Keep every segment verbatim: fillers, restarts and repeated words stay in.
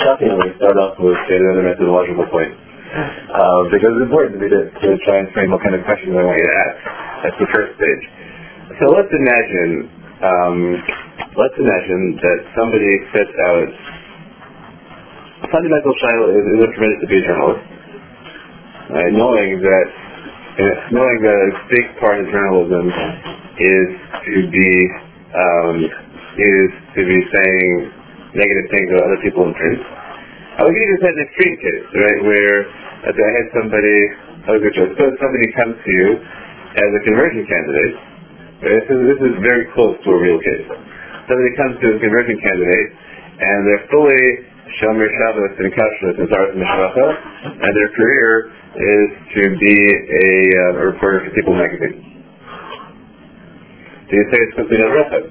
shockingly start off with another methodological point. Uh, because it's important to me to, to try and frame what kind of questions I want you to ask. That's the first stage. So let's imagine, um, let's imagine that somebody sets out a fundamental child is, is permitted to be a journalist, right? knowing that uh, knowing that a big part of journalism is to be um, is to be saying negative things about other people in print. I was going to say an extreme case, right, where uh, I had somebody, I was going to suppose somebody comes to you as a conversion candidate. Right? So this is very close to a real case. Somebody comes to as a conversion candidate, and they're fully Shomer Shabbos and Kashrut and Zaras Mishracha, and their career is to be a, uh, a reporter for People magazine. Do you say it's simply a record?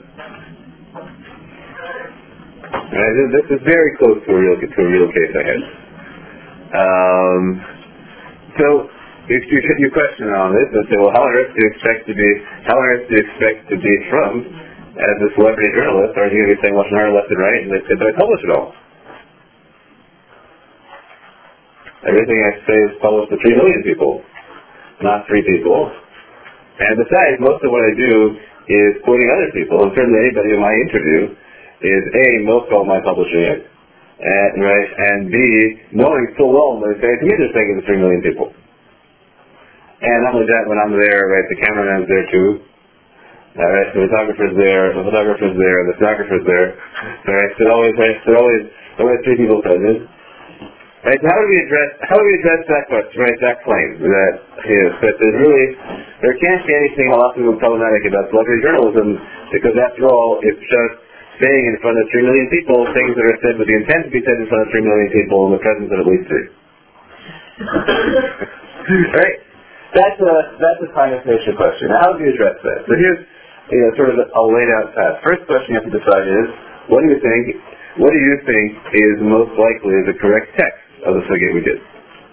Right, this is very close to a real to a real case I had. Um, so if you you question on this and say, well, how on earth do you expect to be? How on earth do you expect to be from as a celebrity journalist? Are you going to be saying lashon hara left and right? And they say, but I publish it all. Everything I say is published to three million people, not three people. And besides, most of what I do is quoting other people, and certainly anybody in my interview is A, most of my publishing it, and, right, and B, knowing full well when they say, to me they're saying it's three million people. And not only that, when I'm there, right, the cameraman's there too, alright, the photographer's there, the photographer's there, the stenographer's there, alright, so always, right, so always, always three people present. Right, so how do we address, how do we address that question, right, that claim, that, you know, that there's really, there can't be anything halachically problematic about celebrity journalism, because after all, it's just saying in front of three million people things that are said with the intent to be said in front of three million people in the presence of at least three. Right? That's a that's a prima facie question. Now, how do you address that? So here's you know sort of a laid out path. First question you have to decide is, what do you think what do you think is most likely the correct text of the sugya we did?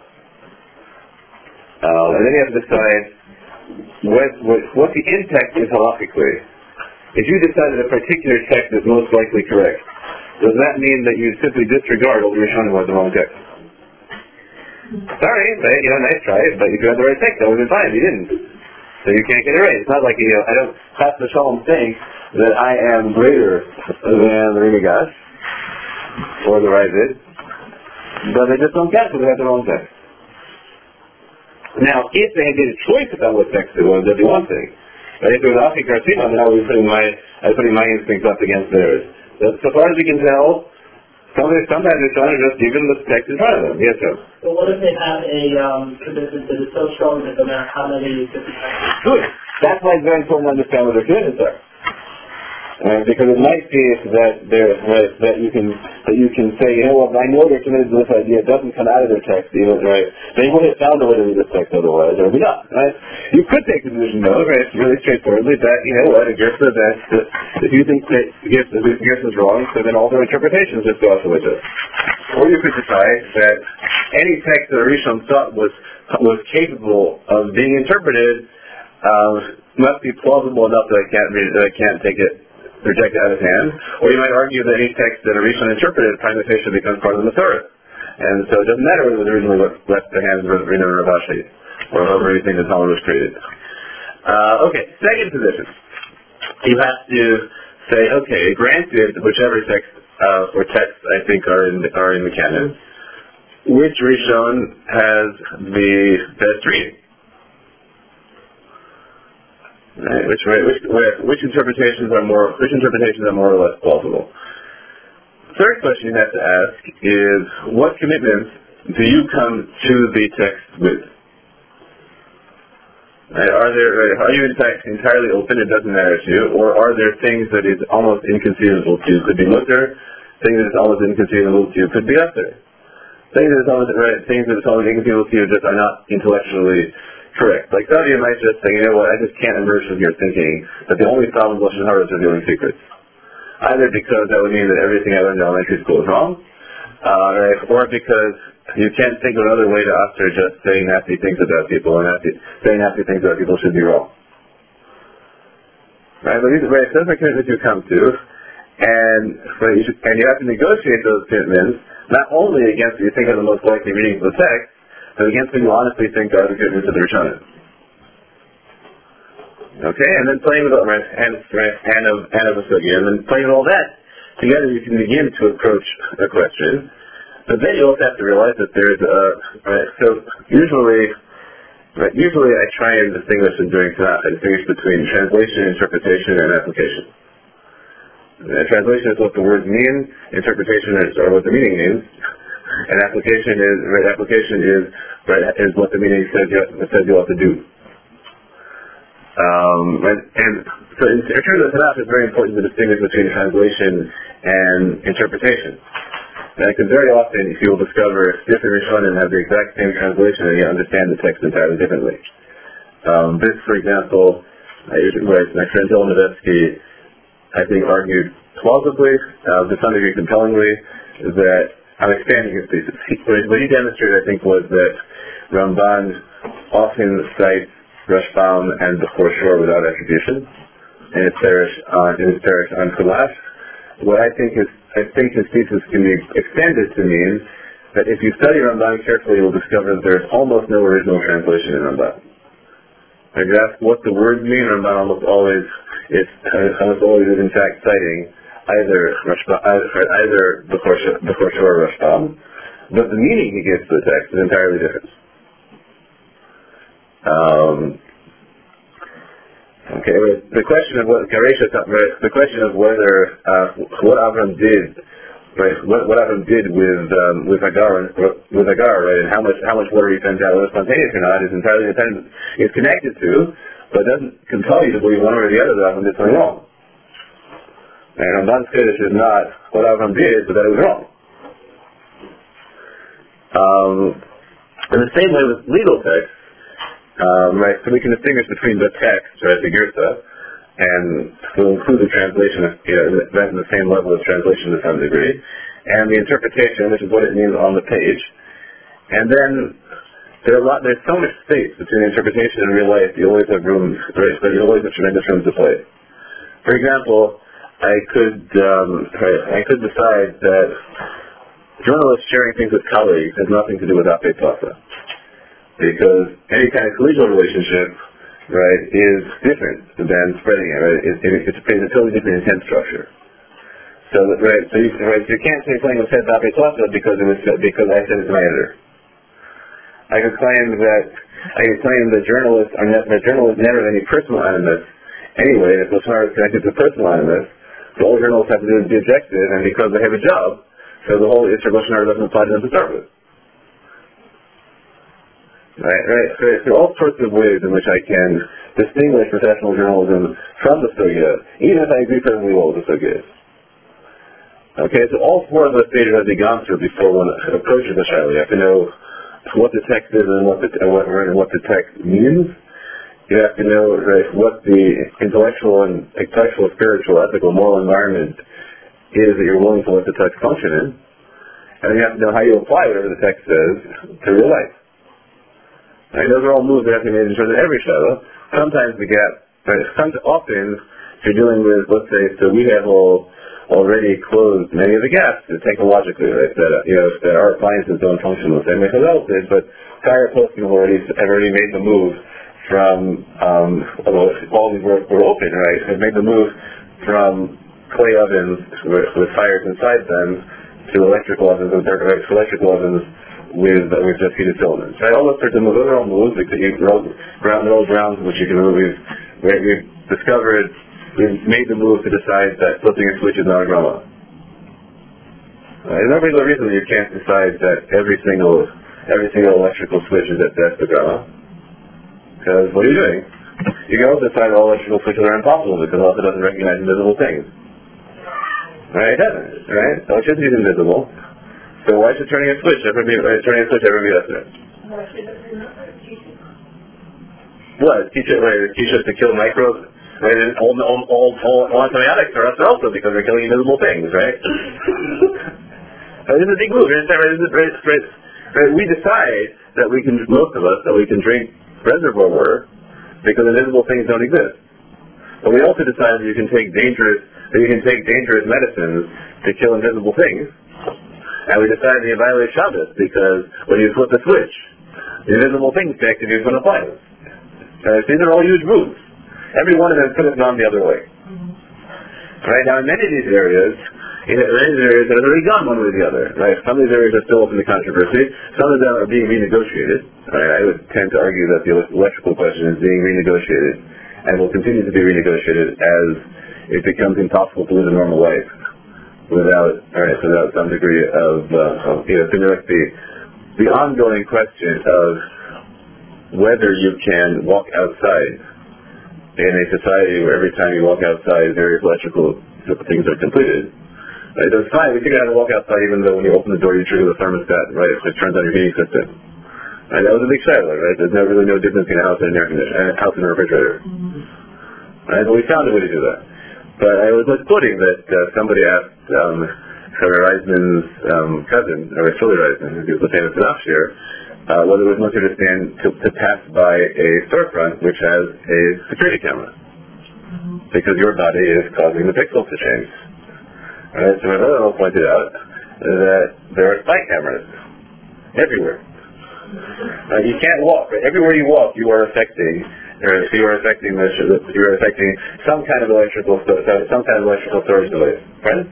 Uh, and then you have to decide what what, what the in-text is halachically. If you decide that a particular text is most likely correct, does that mean that you simply disregard all the Rishonim was the wrong text? Sorry, but, you know, nice try, but if you had the right text, that would have been fine. You didn't. So you can't get it right. It's not like, you know, I don't pass the shalom think that I am greater than the Rimigas or the Ravid, but they just don't get it because they have the wrong text. Now, if they had made a choice about what text it was, that'd be one thing. Right? If it was Afi Kartima, then I would be putting my, I was putting my instincts up against theirs. But so far as we can tell, sometimes, sometimes they're trying to just give them the text in front of them. Yes, sir. But what if they have a um, commitment that is so strong that no matter how many different types? Good. That's why it's very important to understand what their commitments are. Right? Because it might be that there, right, that you can that you can say, you know what, I know they're committed to this idea. It doesn't come out of their text, even right. They would have found a way to read this text otherwise, or maybe not. Right? You could take the position, though, right? It's really straightforwardly that you know what, it gets that that if you think that Gersa is wrong, so then all their interpretations just go off the window. Or you could decide that any text that Rishon thought was was capable of being interpreted uh, must be plausible enough that I can't read it, that I can't take it. Reject it out of hand, or you might argue that any text that a Rishon interpreted prima facie becomes part of the Torah, and so it doesn't matter whether it was originally left the hands of Rina or Ravashi, or however you think the Talmud was created. Uh, okay, second position. You have to say, okay, granted, whichever text uh, or texts I think are in the, are in the canon, which Rishon has the best reading? Right, which, which, which interpretations are more which interpretations are more or less plausible? Third question you have to ask is, what commitments do you come to the text with? Right, are there are you in fact entirely open? It doesn't matter to you, or are there things that is almost inconceivable to you? Could be mutter, things that is almost inconceivable to you could be upper. Things that is almost right, things that is almost inconceivable to you just are not intellectually correct. Like some of you might just say, you know what, I just can't emerge from here thinking that the only problem with lashon hara is revealing secrets. Either because that would mean that everything I learned in elementary school is wrong, uh, right, or because you can't think of another way to after just saying nasty things about people, and nasty, saying nasty things about people should be wrong. Right, but these, right, so those are commitments you come to, and right, you should, and you have to negotiate those commitments not only against what you think are the most likely readings of the text, but against what you honestly think are the good news of the Rishonim. Okay, and then playing with right, and right, and of and of a sugya, and then playing with all that together, you can begin to approach a question. But then you also have to realize that there's a right. So usually, right, usually I try and distinguish in doing Tanakh. I distinguish between translation, interpretation, and application. Uh, translation is what the words mean. Interpretation is or what the meaning means, and application is right. Application is right is what the meaning says you have, says you ought to do. Um, and, and so in, in terms of Tanakh, it's very important to distinguish between translation and interpretation. Because very often you will discover different Rishonim have the exact same translation and you understand the text entirely differently. Um, this, for example, I usually, right, my friend Dylan Nevetsky, I think, argued plausibly, uh, to some degree compellingly, that I'm expanding his thesis. He, what he demonstrated, I think, was that Ramban often cites Rashbam and Bechor Shor without attribution, and his parish on in his parish on Kulash. What I think is, I think his thesis can be extended to mean that if you study Ramban carefully, you'll discover that there's almost no original translation in Ramban. If you ask what the words mean, Ramban almost always is almost always is in fact citing either Rashbam, either Bechor Shor or Rashbam, but the meaning he gives to the text is entirely different. Um, okay, the question of what the question of whether uh, what Avram did, right? What, what Avram did with um, with Hagar, with Hagar, right? And how much how much water he sent out, whether it's spontaneous or not, is entirely dependent. It's connected to, but doesn't compel you to believe one way or the other that Avram did something wrong. And Ramban's Kiddush is not what Avram did, but that it was wrong. Um, in the same way with legal texts. Um, right, so we can distinguish between the text, right, the Girsa, and we'll include the translation, you know, that in the same level of translation to some degree, and the interpretation, which is what it means on the page. And then there are a lot, there's so much space between interpretation and real life. You always have room, right, but you always have tremendous room to play. For example, I could, um, right, I could decide that journalists sharing things with colleagues has nothing to do with Ape Tasa. Because any kind of collegial relationship, right, is different than spreading it, right? It, it, it's, it's a totally different intent structure. So, right, so you, right, so you can't say playing with Ted Bape Tasa because it was because I said it's my editor. I could claim that I could claim that journalists are ne- that journalists never have any personal animus. Anyway, if as far as connected to personal animus, so all journalists have to do is be objective, and because they have a job, so the whole Isra Lashon Hara doesn't apply to them to start with. Right, right. So there are all sorts of ways in which I can distinguish professional journalism from the sugya, even if I agree perfectly well with the sugya. Okay, so all four of those stages have to be gone through before one approaches the shaila. You have to know what the text is and what the and what, and what the text means. You have to know, right, what the intellectual and intellectual, spiritual, ethical, moral environment is that you're willing to let the text function in, and then you have to know how you apply whatever the text says to real life. Right, those are all moves that have to be made in terms of every shadow. Sometimes the gap, right, sometimes, often, if you're dealing with, let's say, so we have all already closed many of the gaps technologically, right, that, uh, you know, that our appliances don't function the same way Chazal did, but prior posting have already, have already made the move from, um, although all these were, were open, right, have made the move from clay ovens with, with fires inside them to electrical ovens, right, electrical ovens with uh, with just heated filaments. Right? All those sorts of moves, those are all moves that you ground, ground, those grounds which you can move. We've, we've discovered, we've made the move to decide that flipping a switch is not a grama. Uh, there's no particular reason that you can't decide that every single every single electrical switch is at best a grama. Because what are you doing? You can also decide all electrical switches are impossible because it also doesn't recognize invisible things. Right? It doesn't. Right? Electricity is invisible. So why should turning a switch ever be uh, turning a switch ever be necessary? What? Teach it right, teach us to kill microbes. Right? And all all all, all, all antibiotics are us also because they're killing invisible things, right? uh, this is a big move. Right? Right? Right? Right? We decide that we can, most of us, that we can drink reservoir water because invisible things don't exist. But we also decide that you can take dangerous that you can take dangerous medicines to kill invisible things. And we decided to violate Shabbos because when you flip the switch, the invisible things connected to you from the planet. Uh, these are all huge moves. Every one of them could have gone the other way. Right now, in many of these areas, in many of these areas that have already gone one way or the other. Right? Some of these areas are still open to controversy. Some of them are being renegotiated. Right? I would tend to argue that the electrical question is being renegotiated and will continue to be renegotiated as it becomes impossible to live a normal life without, all right, without some degree of, uh, of you know, the, the ongoing question of whether you can walk outside in a society where every time you walk outside, various electrical things are completed. Right? It was fine. We figured out how to walk outside even though when you open the door, you trigger the thermostat, right? It turns on your heating system. And that was a big shadow, right? There's no, really no difference between a house and an air conditioner, a house and a refrigerator. Right? But we found a way to do that. But I was like quoting that uh, somebody asked um, Rabbi Reisman's um, cousin, Rabbi Shuli Reisman, who was the famous Nafshir, uh, whether it was much understand to, to pass by a storefront which has a security camera. Because your body is causing the pixels to change. Right? So Rabbi pointed out that there are spy cameras everywhere. Uh, you can't walk. Right? Everywhere you walk, you are affecting, or you are affecting the, you are affecting some kind of electrical, some kind of electrical storage device. Right?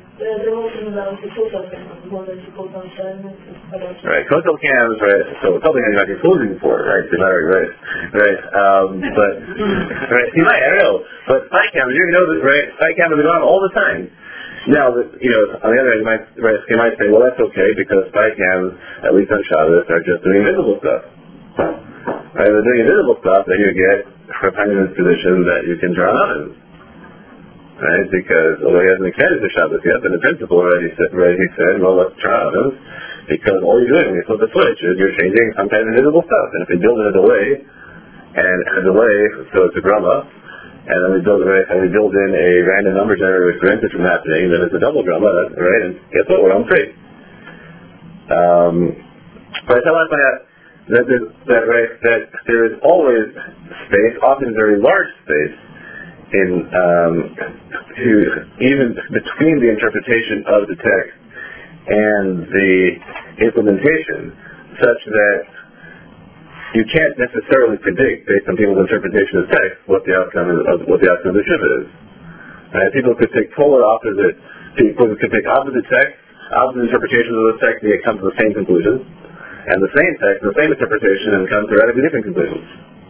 Right. Kotel cams. Right. So something that you might be posing for. Right. Right. Right. Um, but right. You might. I don't know. But spy cameras. You know that. Right. Spy cameras are on all the time. Now, you know, on the other hand, you might, right, you might say, well, that's okay because spy cams, at least on Shabbos, are just doing invisible stuff. Right, if they're doing invisible stuff, then you get a kind of position that you can turn on. Right, because although he hasn't extended to Shabbos yet, but in principle already said, right, he said, well, let's turn on because all you're doing when you flip the switch is you're changing some kind of invisible stuff. And if you build in a delay, and a delay, so it's a grama, and then we build, right, and we build in a random number generator which prevents it from happening, then it's a double drama, right? And guess what? We're on free. Um, but I want to point out that, that, right, that there is always space, often very large space, in um, to even between the interpretation of the text and the implementation, such that you can't necessarily predict, based on people's interpretation of text, what the outcome of what the outcome of the shiva is. Uh, people could take polar opposite. People could take opposite text, opposite interpretations of the text, and yet come to the same conclusion, and the same text, the same interpretation, and come to radically different conclusions.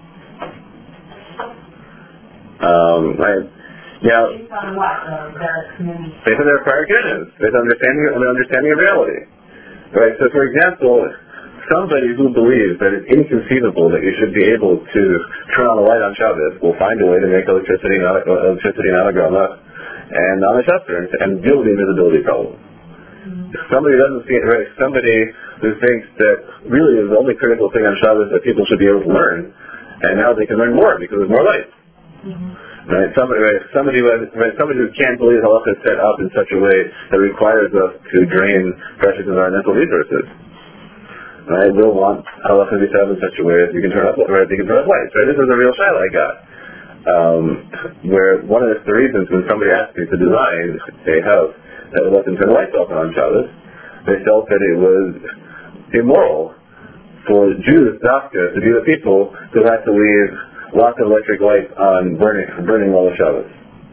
Um, right? Now, based on what? Uh, their community. Based on their prior guidance, based on understanding, on understanding of reality. Right. So, for example, somebody who believes that it's inconceivable that you should be able to turn on a light on Shabbos will find a way to make electricity not electricity not a grama and not a shuster and deal with the invisibility problem. Mm-hmm. If somebody doesn't see it right, somebody who thinks that really is the only critical thing on Shabbos that people should be able to learn, and now they can learn more because there's more light. Mm-hmm. Right? Somebody, right? Somebody, right? Somebody who can't believe halacha is set up in such a way that requires us to drain precious environmental resources. Right, we'll want halacha to be set up in such a way that you can turn up, right, you can turn up lights. Right, this is a real shayla I got, um, where one of the reasons when somebody asked me to design a house that would let them turn the lights off on Shabbos, they felt that it was immoral for Jews, Dafka, to be the people who had to leave lots of electric lights on burning, burning all the Shabbos.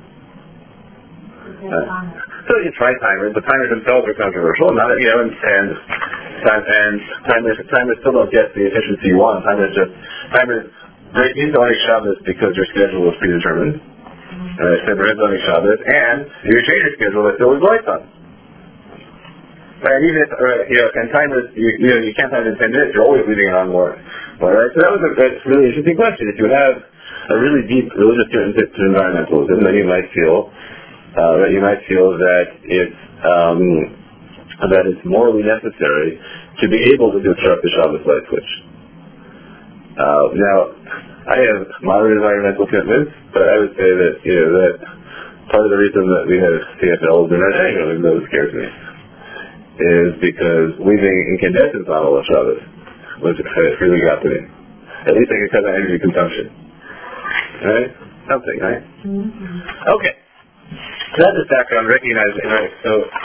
Uh, so you try timers, but timers themselves are controversial, not you know, and, and time and timers timers still don't get the efficiency you want. Timers just timers break into only Shabbos because your schedule is predetermined. Uh, Except for only Shabbos, and if you change your schedule, there's still lights on. Right, even if right, you know, and timers you, you know you can't time it in ten minutes, you're always leaving it on more. All right, so that was a, that's a really interesting question. If you have a really deep religious commitment to environmentalism, then you might feel uh, that you might feel that it's um, that it's morally necessary to be able to disrupt the Shabbos light switch. Uh, now, I have moderate environmental commitments, but I would say that you know that part of the reason that we have C F Ls in our neighborhood that scares me is because leaving incandescents on all of Shabbos was really got to me. At least I can cut down energy consumption. Right? Something, right? Mm-hmm. Okay. So that's the background, recognizing, right? So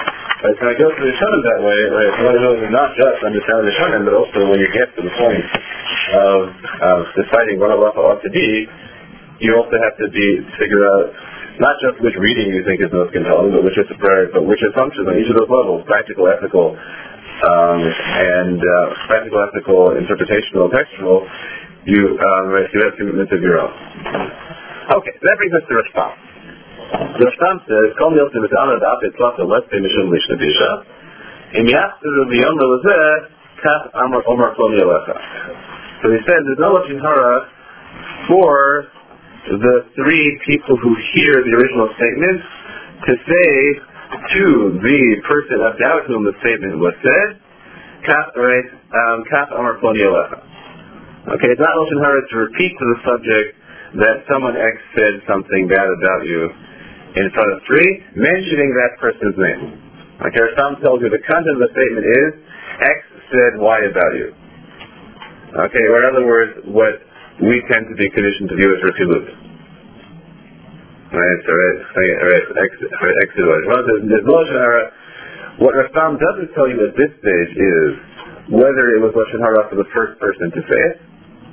Right, so I go through the Rishonim that way, right, so it's not just understanding the Rishonim, but also when you get to the point of, of deciding what halacha ought to be, you also have to be figure out not just which reading you think is most compelling, but which is but which assumptions on each of those levels, practical, ethical, um, and uh, practical, ethical, interpretational, textual, you um, you have commitments of your own. Okay, so that brings us to Rashbam. The Rashbam says, "Kol miltim et amar da'af etzlacha leste mishum lishna bisha, im yachzeru b'yom lelazeh kaf amar omar kol yalecha." So he says, there's no lashon hara for the three people who hear the original statement to say to the person about whom the statement was said, "Kaf right, um, kaf amar kol yalecha." Okay, it's not lashon hara to repeat to the subject that someone X said something bad about you in front of three, mentioning that person's name. Okay, Rashbam tells you the content of the statement is X said Y about you. Okay, or in other words, what we tend to be conditioned to view as refilut. Right, so right, right, X, right, X is Y. There's no lashon hara. What Rashbam doesn't tell you at this stage is whether it was lashon hara for the first person to say it.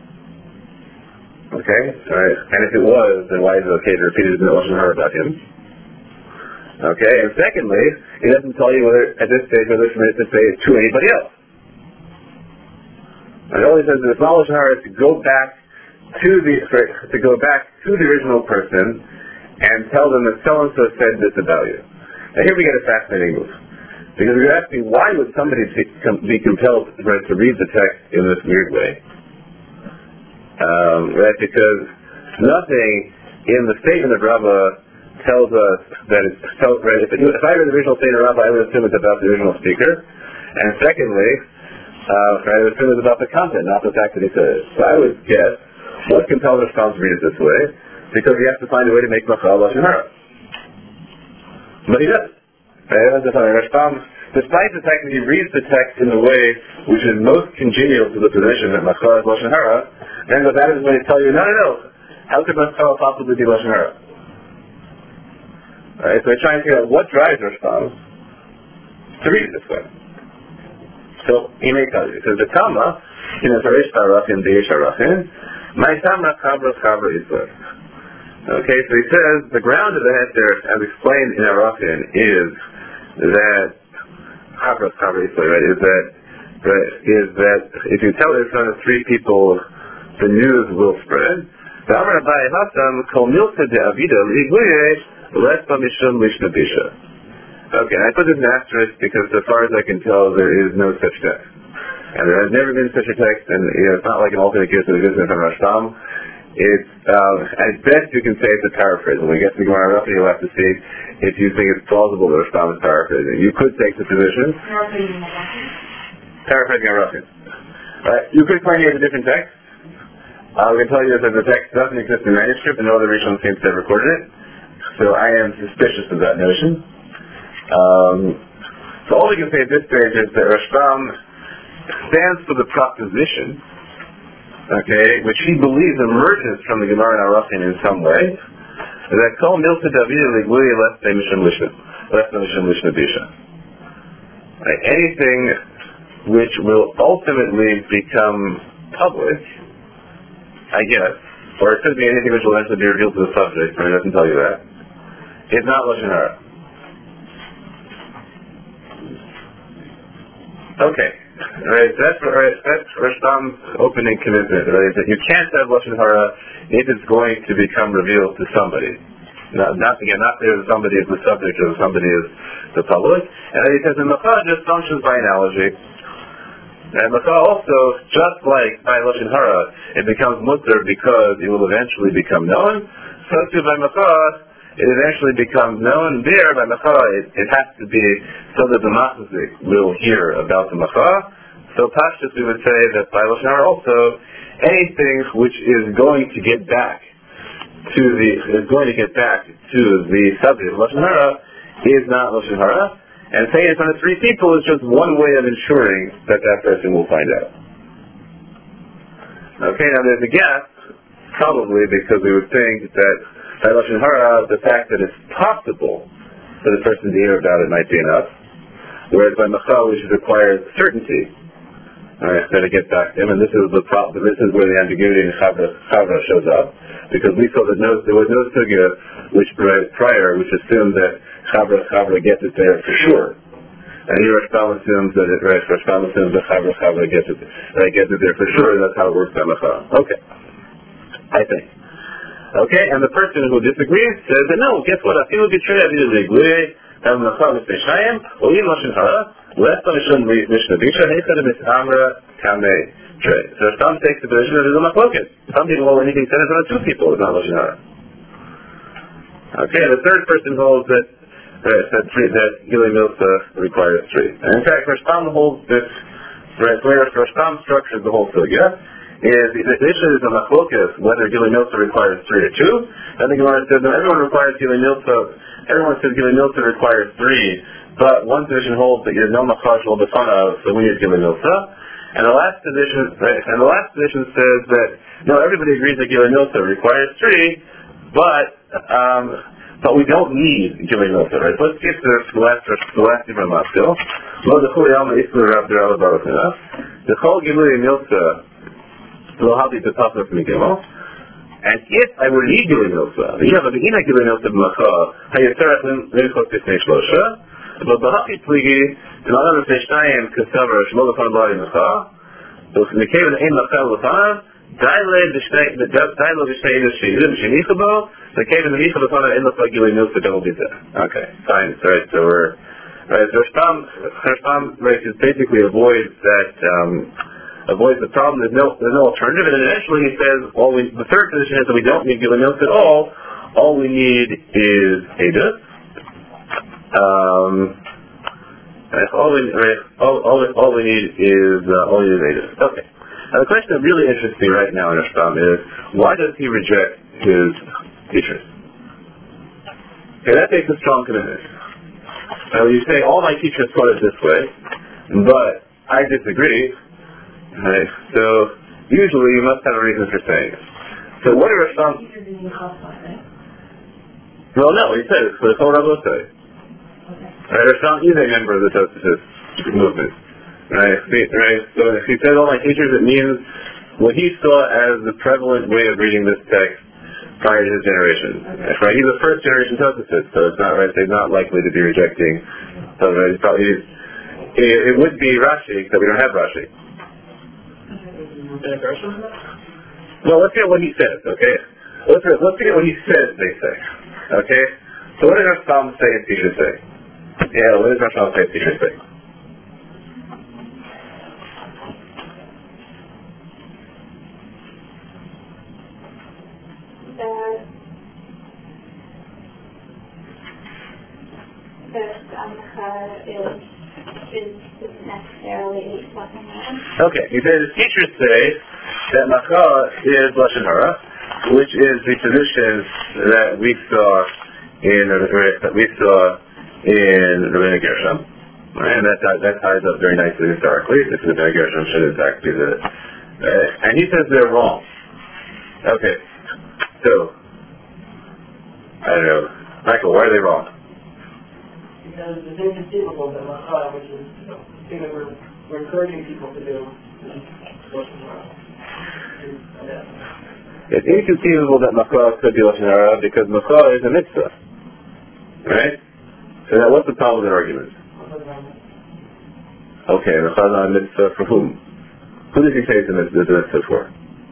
Okay, alright, and if it was, then why is it okay to repeat it in the lashon hara about him? Okay, and secondly, it doesn't tell you whether, at this stage, whether it's permitted to say it to anybody else. And it only says that it's not lashon hara to go back to the, to go back to the original person and tell them that so-and-so said this about you. Now here we get a fascinating move. Because you're asking, why would somebody be compelled right, to read the text in this weird way? Um, right, because nothing in the statement of Rabbah tells us that it's tells, right, if, it, if I read the original statement of Rabbah, I would assume it's about the original speaker. And secondly, uh, I would assume it's about the content, not the fact that he said it. So I would guess, what compels Rashbam to read it this way? Because he has to find a way to make machal lashon hara. But he doesn't. Right? Rashbam, despite the fact that he reads the text in the way which is most congenial to the position that machal is lashon hara, then the bad is going to tell you, no, no, no. How could machal possibly be lashon hara? Right? So I try and figure out what drives Rashbam to read it this way. So he may tell you, it says the Tama, in the Tarish Tarachin, Deish Arachin, my Tamra Chavra Chavra Yisrael. Okay, so he says the ground of the heter, as explained in Arachin, is that Chavra Chavra Yisrael, right? Is that right, is that if you tell it in front of three people, the news will spread. The Amar Abai Hassam Kol Milta de Avida Liguye Lesba Mishum Lishna Bisha. Okay, I put this in asterisk because as far as I can tell, there is no such text. And there has never been such a text, and you know, it's not like an alternate case that it is from Rashbam. It's, uh, at best you can say it's a paraphrase. When we get to the Gemara Rafi, you'll have to see if you think it's plausible that Rashbam is paraphrasing. You could take the position. Paraphrasing Rafi. Right, you could claim he has a different text. Uh, we can tell you that the text doesn't exist in manuscript, and no other Rishon seems to have recorded it. So I am suspicious of that notion. Um, so all we can say at this stage is that Rashbam stands for the proposition, okay, which he believes emerges from the Gemara and Arachin in some way, that Kol Milta David Ligluya Leste Mishum Lishna Leste Mishum Lishna Bisha. Anything which will ultimately become public, I guess, or it could be anything which will eventually be revealed to the subject, but it doesn't tell you that, is not lashon hara. Okay, right. That's right. That's Rashbam's opening commitment. Right, that you can't have lashon hara if it's going to become revealed to somebody. Not, not again, not if somebody is the subject or somebody is the public. And then he says, and machal just functions by analogy. And machal also, just like by lashon hara, it becomes mutter because it will eventually become known. So too by machal, it eventually becomes known. There, by machal, it, it has to be so that the machazik will hear about the machal. So pashtus, we would say that by lashon hara also, anything which is going to get back to the is going to get back to the subject of lashon hara is not lashon hara. And saying it in front of three people is just one way of ensuring that that person will find out. Okay, now there's a gap, probably because we would think that by lashon hara, the fact that it's possible for the person to hear about it might be enough. whereas by Machal which requires certainty. Alright, so to get back to him, and this is the problem, this is where the ambiguity in Chavra, Chavra shows up, because we saw that no, there was no sugya which prior, which assumed that Chavra, Chavra gets it there for sure. And here Rashbam assumes that it, right, Rashbam assumes that Chavra, Chavra gets it, that it gets it there for sure, and that's how it works by Machal. Okay. I think. Okay, and the person who disagrees says that no, guess what, Afilu B'Trei Avidu Zeglei, have Machal B'Snei Shayim, Olim Lashon Hara, Less than Mishon Mishnah Bisha, Hechad Misamra Kamei Trey. So some takes the position that there's a machloket. Some people hold anything said in front of two people is not Lashon Hara. Okay, the third person holds that right, that, three, that Gilui Milsa requires three. And in fact, Rashbam holds this, right, where Rashbam structures the whole sugya, is the issue is a machloket whether Gilui Milsa requires three or two. And the Gemara says that everyone requires Gilui Milsa, everyone says Gilui Milsa requires three. But one position holds that you have no machash will b'fanav, so we need Gilui Milsa. And the last position, right, and the last position says that no, everybody agrees that Gilui Milsa requires three, but um, but we don't need Gilui Milsa. Right? So let's get to the last the last different maskil. Lo dechul yalma islu rav derala barachina. Dechol Gilui Milsa lo habi b'tafas migimel. And if I were to need Gilui Milsa, you have a beginning Gilui Milsa b'macha hayaserach limchot b'snei shlosha. But the Hachi Pligi, in another Feshnayim, Kasavar, Shmol upon Bari Mecha, so in the cave of the Ein Machal Lapan, Daile Vishnay, the Daile Vishnay Sheidim Shenichabo, the cave of the Michal Lapan, Ein Machal Gilui Milsa Double Biza. Okay, fine, right, so we're, right, so Rashbam, Rashbam, right, is basically avoids that, um, avoids the problem, there's no, there's no alternative, and eventually he says, all we, the third position is that we don't need Gilui Milsa at all, all we need is Edus. Um, all, we, all, all, all we need is uh, all we need is Edus. Okay. Now the question that really interests me right now in Rashbam is why does he reject his teachers? Okay, that takes a strong commitment. Now you say all my teachers taught it this way, but I disagree. Right? So usually you must have a reason for saying it. So what are Rashbam? Well, no, he said it's for the Kol Rabosai. Right, Rashbam is a member of the Tosafos movement. Right, right. So if he says all my teachers, it means what he saw as the prevalent way of reading this text prior to his generation. Right, he's a first generation Tosafos, so it's not right. They're not likely to be rejecting. So right, it's probably it, it would be Rashi, except we don't have Rashi. Well, let's get what he says. Okay, let's let's get what he says. They say. Okay. So what does Rashbam say and teachers say? Yeah, what does Rashbam say and teachers say? That that Amcha is is necessarily Lashon Hara. Okay, he says the teachers say that Macha is Lashon Hara, which is the position that we saw in that we saw in Rabbeinu Gershom, right? And that, that that ties up very nicely historically. This is Rabbeinu Gershom should in fact be the, uh, and he says they're wrong. Okay, so I don't know, Michael, why are they wrong? Because it's inconceivable that Macha, which is you know, the thing that we're, we're encouraging people to do, is Lashon Hara. It's inconceivable that Macha could be Lashon Hara because Macha is a mitzvah, right? So now what's the problem with the argument? Okay, the Chazan mitzvah for whom? Who does he say it's a mitzvah, the mitzvah for?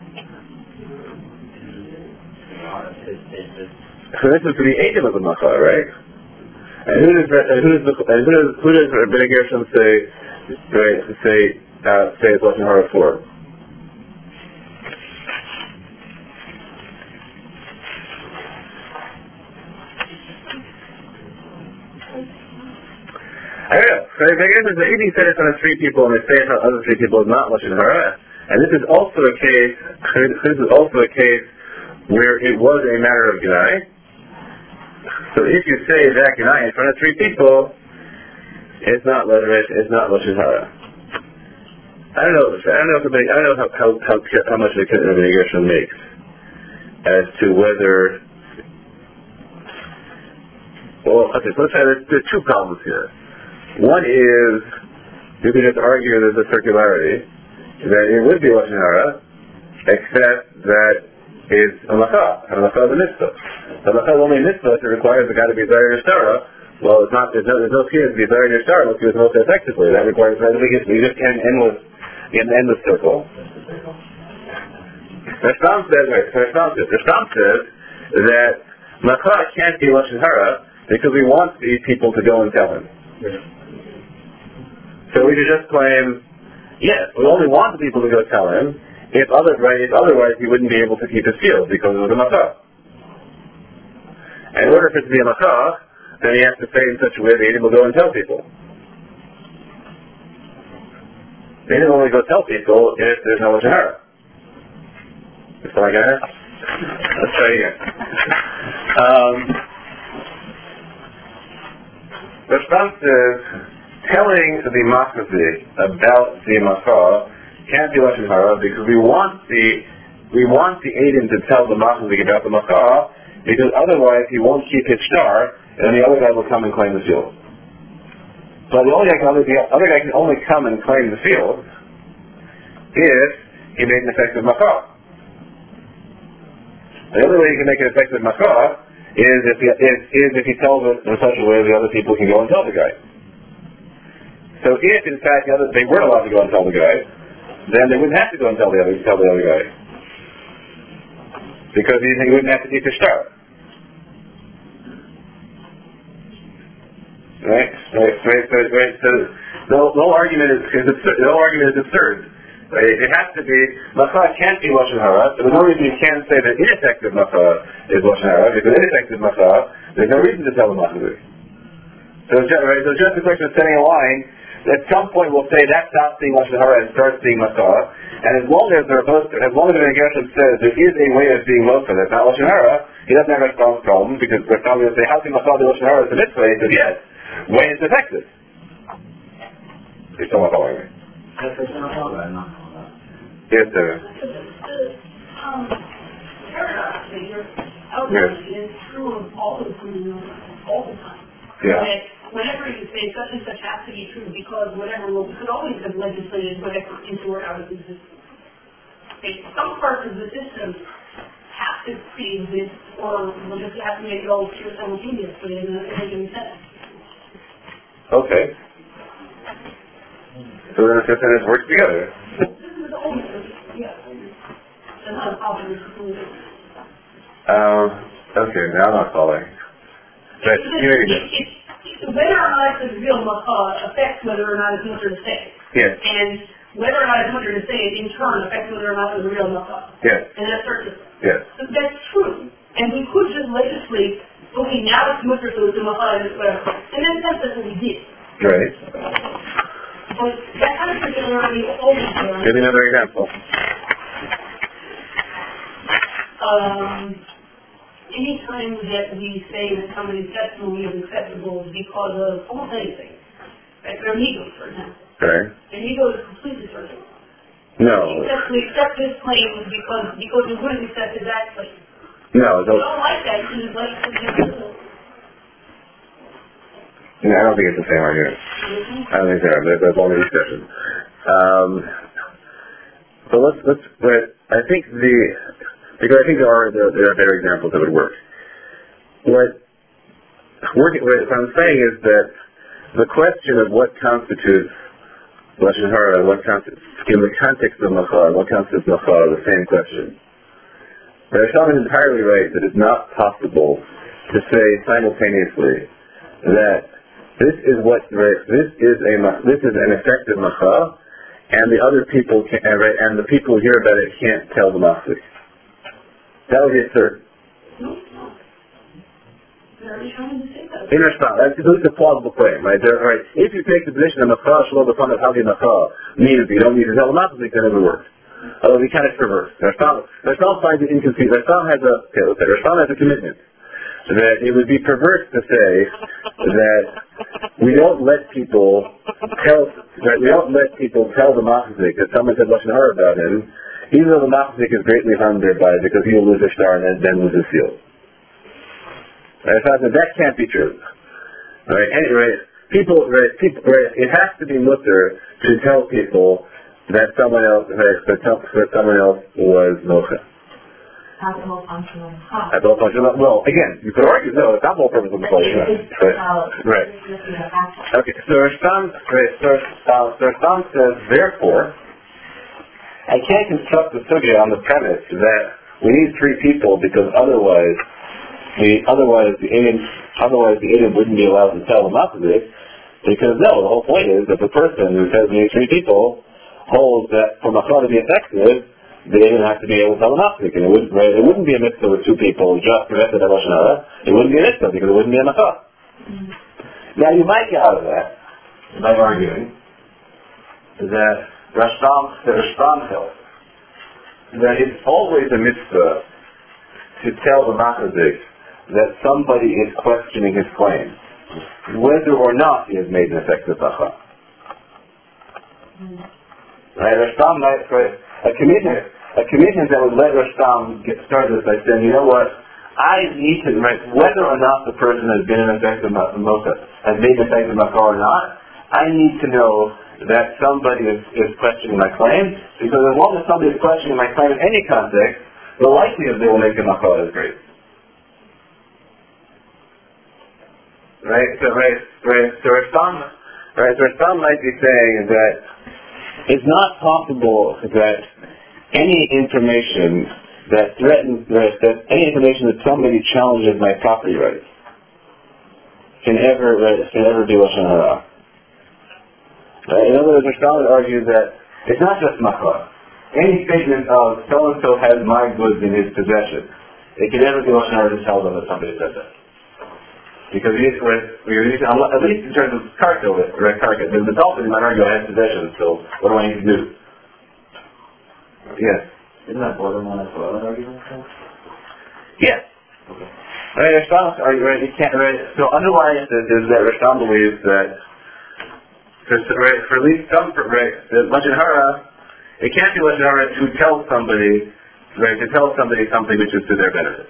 So this is for the agent of the Macha, right? And who does and who does the, and who does who does Rabbeinu Gershom say right say uh, say it's Lashon Hara for? I don't know. So if anything said in front of three people and they say in front of other three people is not Lashon Hara, and this is also a case. This is also a case where it was a matter of Gnai. So if you say that Gnai in front of three people, it's not it's not Lashon Hara. I don't know. I don't know. If I don't know how how how, how much the Rabbeinu Gershom makes as to whether. Well, okay. So let's say there's, there's two problems here. One is, you could just argue there's a circularity, that it would be Lashon Hara, except that it's a macha, and a macha is a mitzvah. The macha is only a mitzvah, so it requires the guy to be Zayir Yishtara. Well, it's not, there's no, there's no kid to be Zayir Yishtara, let's do it most effectively. That requires, you just can't end with, an endless circle. Rashbam says, right, so Rashbam says, Rashbam says that macha can't be Lashon Hara because we want these people to go and tell him. So we should just claim, yes, we only want the people to go tell him, if, other, right, if otherwise he wouldn't be able to keep his field because it was a macha. And in order for it to be a macha, then he has to say in such a way that he will go and tell people. They didn't only go tell people if there's no Lashon Hara. Is that like that? Let's try again. Um, Rashbam says, telling the Machzik about the macha can't be Lashon Hara because we want the we want the Aiden to tell the Machzik about the macha because otherwise he won't keep his star and the other guy will come and claim the field. So the only guy can, the other guy can only come and claim the field if he made an effective macha. The only way you can make an effective macha is if he, is, is if he tells it in such a way the other people can go and tell the guy. So if in fact the other, they were allowed to go and tell the guy, then they wouldn't have to go and tell the other tell the other guy because he, he wouldn't have to keep his star. Right? Right? Right? So, right? So the whole argument is, is absurd. The whole argument is absurd. Right? It has to be macha can't be Lashon Hara. So there's no reason you can say that ineffective macha is Lashon Hara because ineffective macha there's no reason to tell the macha. So, right? So just a question of setting a line. At some point we'll say that stops being Lashon Hara and starts being macha. And as long as they're both, as long as the Gershom says there is a way of being macha that's not Lashon Hara, he doesn't have a strong problem because we're probably going to say how can macha be Lashon Hara? It's a mitzvah. He says yes. When it's effective. You're still not following me. Yes, sir. Um, paradox figure outline is true of all the criminals all the time. Yeah. That whenever you say such and such has to be true because whatever, well, we could always have legislated whatever into or out of existence. Okay, some parts of the system have to pre-exist or we'll just have to make it all true simultaneously and it doesn't make any sense. Okay. So then it's just that it works together. Um, okay, now I'm not following. But, you know, whether or not it's a real macha affects whether or not it's mutter to say. Yes. And whether or not it's mutter to say it in turn affects whether or not it's a real macha. Yes. And that's our system. Yes. So that's true. And we could just legislate, okay, now it's mutter, so it's a macha, and it's whatever. And then that's what we did. Right. But that kind of particularly always there. Give me another example. Um, anytime that we say that somebody's testimony is acceptable is because of almost anything. Like their ego, for example. Okay. Their ego is completely certain. No. We accept, we accept this claim because because we wouldn't accept that claim. No. We don't like that. It's like No, I don't think it's the same argument. I don't think so. There's, there's only discussion. Um, so let's let's. But I think the because I think there are there, there are better examples that would work. What working what I'm saying is that the question of what constitutes Lashon Hara, what constitutes in the context of macha, what constitutes macha, are the same question. But Rashbam is entirely right that it's not possible to say simultaneously that this is what right, this is a this is an effective macha, and the other people can, right, and the people who hear about it can't tell the machzik. That would be absurd. No, no. They're already trying to say that. In Rashbam, that's a plausible claim, right? There, right? If you take the position that macha shalom b'fan of havi macha means you don't need to tell the machzik, then it would work. Although we kind of perverse. Rashbam finds it inconsistent. Rashbam has a okay, okay, Rashbam has a commitment that it would be perverse to say that we don't let people tell that we don't let people tell the machzik that someone said Lashon Hara about him, even though the machzik is greatly harmed thereby because he will lose his star and then lose his field. Right? So that can't be true. Right? Anyway, people, right, people, right, it has to be mutter to tell people that someone else, right, that, tell, that someone else was mocha. Not the whole function of the At all function, well, again, you could argue, no, it's not the whole purpose of the function. Right. Right. Okay, so Rashtam, right, so Rashtam says, therefore, I can't construct the sugya on the premise that we need three people because otherwise, the otherwise the Indian, otherwise the Indian wouldn't be allowed to tell the Masadik, because no, the whole point is that the person who says we need three people holds that for Machal to be effective, they didn't have to be able to tell the Masadik, and it wouldn't, right, it wouldn't be a mitzvah with two people just prevented a Lashon Hara. It wouldn't be a mitzvah because it wouldn't be a Machal. Mm-hmm. Now you might get out of that by arguing that Rashtam, that Rashtam held that it's always a mitzvah to tell the Masadik that somebody is questioning his claim, whether or not he has made an effective Machal. Mm-hmm. Right, Rashtam might, right, a commitment. A commitment that would let Rashtam get started by saying, you know what, I need to, right, whether or not the person has been an effective mocha, has made an effective Machal or not, I need to know that somebody is, is questioning my claim, because as long as somebody is questioning my claim in any context, the likelihood they will make a Machal is great. Right, so, right, right, so Rashtam, right, so Rashtam might be saying that it's not possible that any information that threatens, that any information that somebody challenges my property rights can ever, can ever be Lashon Hara. Right? In other words, Rashtam would argue that it's not just Machal. Any statement of so-and-so has my goods in his possession, it can never be Lashon Hara to tell them that somebody said that. Because we, we, at least in terms of karka, right, karka, the dolphin might argue I have possession, so what do I need to do? Yes. Isn't that borderline as well an argument? Yes. Okay. Right, Rashtam, right, you can't, right, so underlying this is that Rashtam believes that for, right, for at least some, right, the Lashon Hara, it can't be Lashon Hara to tell somebody, right, to tell somebody something which is to their benefit.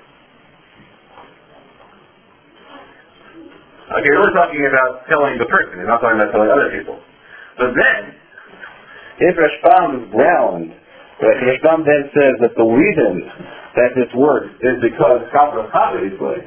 Okay, we're talking about telling the person, we're not talking about telling other people. But then, if Rashtam's ground, right, Rashtam then says that the reason that this works is because Kapra Kapra is way.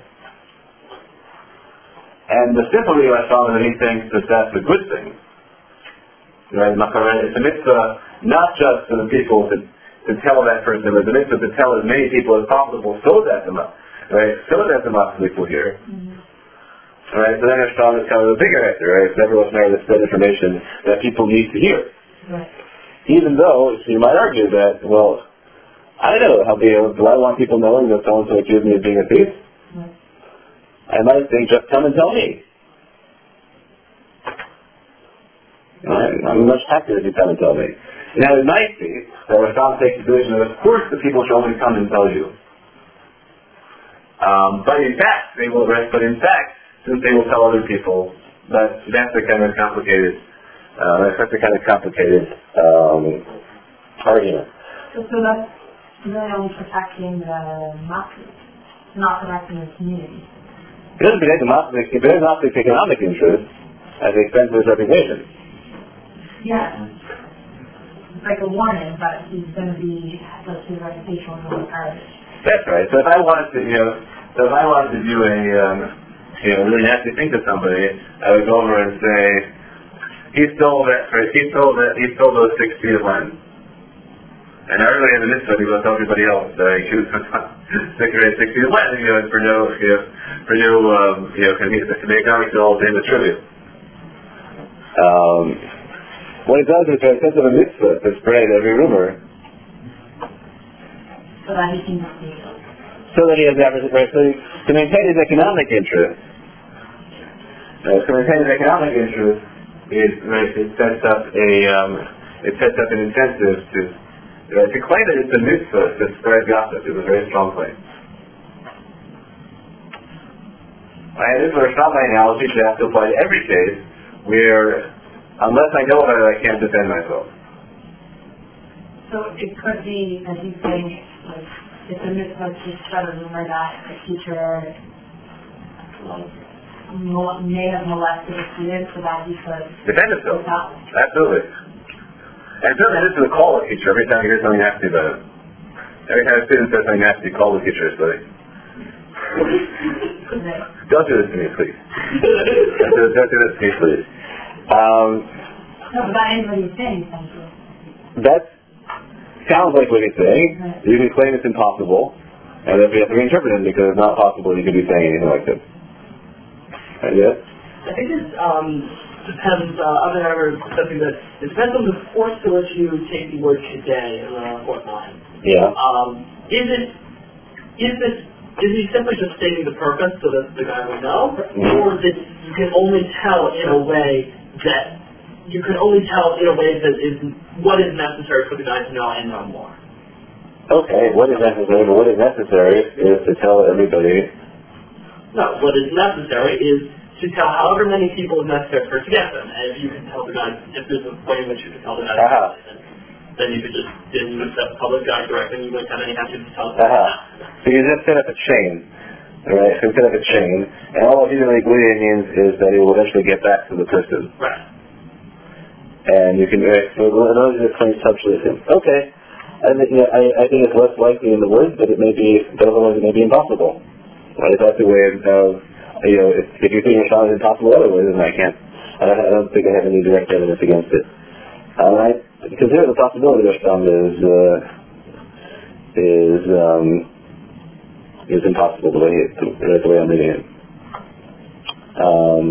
And the simple reason Rashtam is that he thinks that that's a good thing. Right, it's a mitzvah not just for the people to, to tell that person, but the mitzvah to tell as many people as possible so that the right, so that the Masadik will hear. Mm-hmm. Right, so then Rashtam is kind of a bigger answer, right? It's never what's never the spread information that people need to hear. Right. Even though you might argue that, well, I don't know how be able, do I want people knowing that so-and-so accused me of being a thief? Right. I might think, just come and tell me. Right. I'm much happier if you come and tell me. Now it might be that Rashtam takes the position that of course the people should only come and tell you. Um, but in fact, they will rest, but in fact, since they will tell other people, that that's a kind of complicated, uh, that's a kind of complicated um, argument. So, so that's really only protecting the Masadik, not protecting the community. It doesn't protect the Masadik, it protects Masadik's economic interest at the expense of his reputation. Yeah. It's like a warning that he's going to be, let's say, reputation will be part of it. That's right. So if I wanted to, you know, so if I wanted to do a, um, you know, really nasty thing to somebody, I would go over and say, he stole that, he stole that, he stole those six feet of land. And earlier in the mitzvah, he will tell everybody else that he was six feet of land, you know, for no, you know, for no, um, you know, to make ourselves in the tribute. Um, what it does is for a sense of a mitzvah to spread every rumor. So that he can see. So that he has average, right, so to maintain his economic interest, Uh, to maintain his economic interest, it, right, it sets up a um, it sets up an incentive to uh, to claim that it's a mitzvah to spread gossip is a very strong claim. And this is a Shammai analogy should have to apply to every case where, unless I know about it, I can't defend myself. So it could be, as you say, like it's a mitzvah to spread a rumor that a teacher like mol- may have molested a student so that he could... Defend himself. without- Absolutely. And certainly this is a call a teacher. Every time you hear something nasty about it. Every time a student says something nasty, call the teacher. So don't do this to me, please. don't, do, don't do this to me, please. Um, No, but that is what he's saying, essentially. that sounds like what he's saying. You can claim it's impossible, and then we have to reinterpret it because it's not possible you could be saying anything like this. Right, yes? I think it um, depends, uh, other ever something that, it depends on the force to which you take the word today in the fourth line. Yeah. Um, is it, is this, is he simply just stating the purpose so that the guy would know? Mm-hmm. Or is it, you can only tell in a way that, you can only tell in a way that is what is necessary for the guy to know and know more? Okay, what is necessary? But what is necessary is to tell everybody. No, what is necessary is to tell however many people is necessary for it to get them. And if you can tell the guy, if there's a way in which you can tell the guy, Uh-huh. then, then you could just, then you would set public guide directly, and you wouldn't have any have to tell them. Uh-huh. So you just set up a chain, right? So you set up a chain, and all ultimately Gulia means is that it will eventually get back to the person. Right. And you can, right, so in order to explain subtly, okay, I, think- you know, I, I think it's less likely in the words, but it may be, but otherwise it may be impossible. Right? That's the way of, you know, if, if you think your shot is impossible other ways, then I can't, I don't, I don't think I have any direct evidence against it. Um, I consider the possibility that Shtam is, uh, is, um, is impossible the way, it, the way I'm reading it. Um,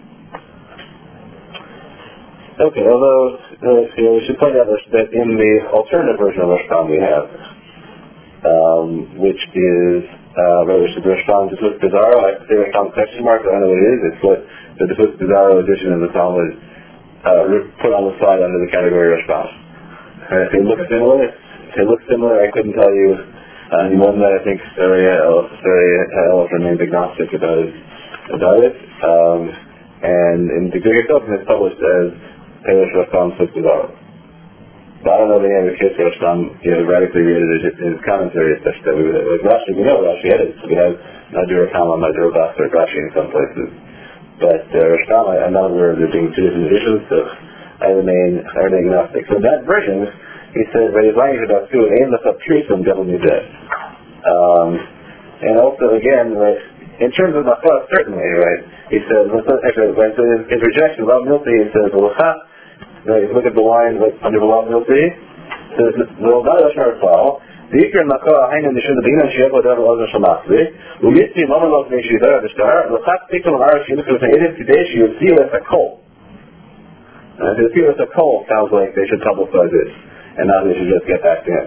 Okay, although uh, you know, we should point out that in the alternative version of Rashbam we have, um, which is uh, which is Rashbam Defus Bizarro. I say Rashbam question mark. I don't know what it is. It's what the Defus Bizarro edition of the Talmud uh, put on the slide under the category Rashbam. And if they look similar, if they look similar, I couldn't tell you. Uh, and one that I think Saria Elf remains agnostic about it. About it. Um, and in the Greek itself, it's published as Perish Rashbam Defus Bizarro. But I don't know if any other case where Rashbam, you know, radically read it in his commentary, such that we would, like Rashi, we know Rashi edits. We have Nadir Kama, Nadir Basar, Rashi in some places. But uh, Rashbam, I, I'm not aware of there being two different editions, so I remain, I remain agnostic. So in that version, he says, Vayivayim Shadat Su, Ein Lachap Trisum Devil Nideh. Um, and also, again, like, in terms of Machas, certainly, right, he says, actually, right, so in, in rejection, Rav Milti, he says, L'cha, right, look at the line like, under the Rav Milti, it says, L'odai Lashar Tzal, D'ikr Machah Hainu Nishun D'Binan Shev L'odai L'odai Shamasli, U'mitzi Mamalot Neshidar D'Shtar, L'cha Tikkum L'Arash Yinukul Ta'edin Tidei Shiyutzil Es HaKol. And to Yutzil Es HaKol sounds like they should publicize it, and not they should just get back in.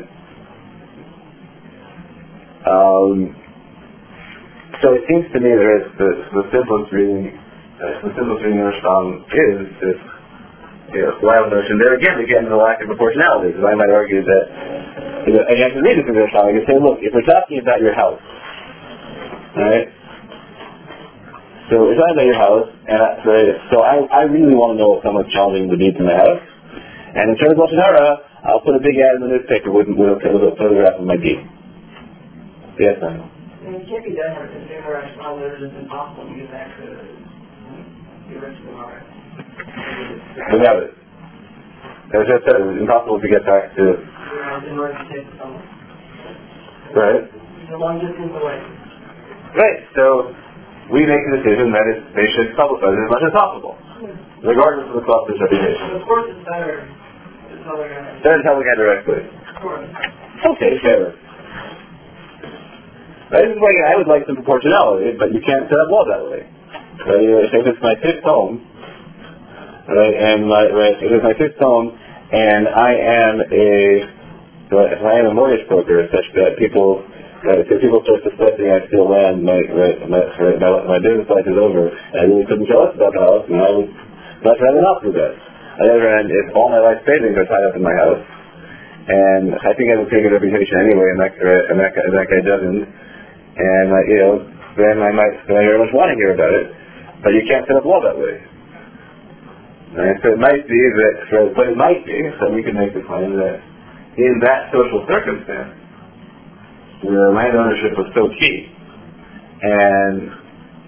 Um, So it seems to me there is the, the simplest reading, uh, the simplest reading of Rashbam is this, you know, wild notion. There again, we get into the lack of proportionality, because I might argue that, you know, and you have to read this in Rashbam. You can say, look, if we're talking about your house, right? So we're talking about your house, and I, so, so I, I really want to know if someone's challenging the deeds in the house. And in terms of Lashon Hara, I'll put a big ad in the newspaper with, with, a, with a photograph of my deed. Yes, I know. I mean, it can't be done for consumer restaurant that it's impossible to get back to the original art. Without it. It was just said it was impossible to get back to. In order to take someone. Right. It's a long distance away. Right. So we make the decision that it, they should publicize it as much as possible, regardless of the cost of reputation. Of course, it's better to tell the guy. Better tell the guy directly. Of course. Okay, fair. Right, this is why I would like some proportionality, but you can't set up law that way. Right? If it's my fifth home, right, and my, right, if it's my fifth home, and I am a, if I am a mortgage broker, such that people, right, if people start suspecting I steal land, my, right, my, right, my, my business life is over, and I really couldn't tell us about the house, and I would much rather not do that. On the other hand, if all my life savings are tied up in my house, and I think I have a pretty good reputation anyway, and that, and that, and that guy doesn't, and, uh, you know, then I might then I very much want to hear about it, but you can't set up law that way. And so it might be that, but it might be, so we can make the claim that in that social circumstance, where land ownership was so key, and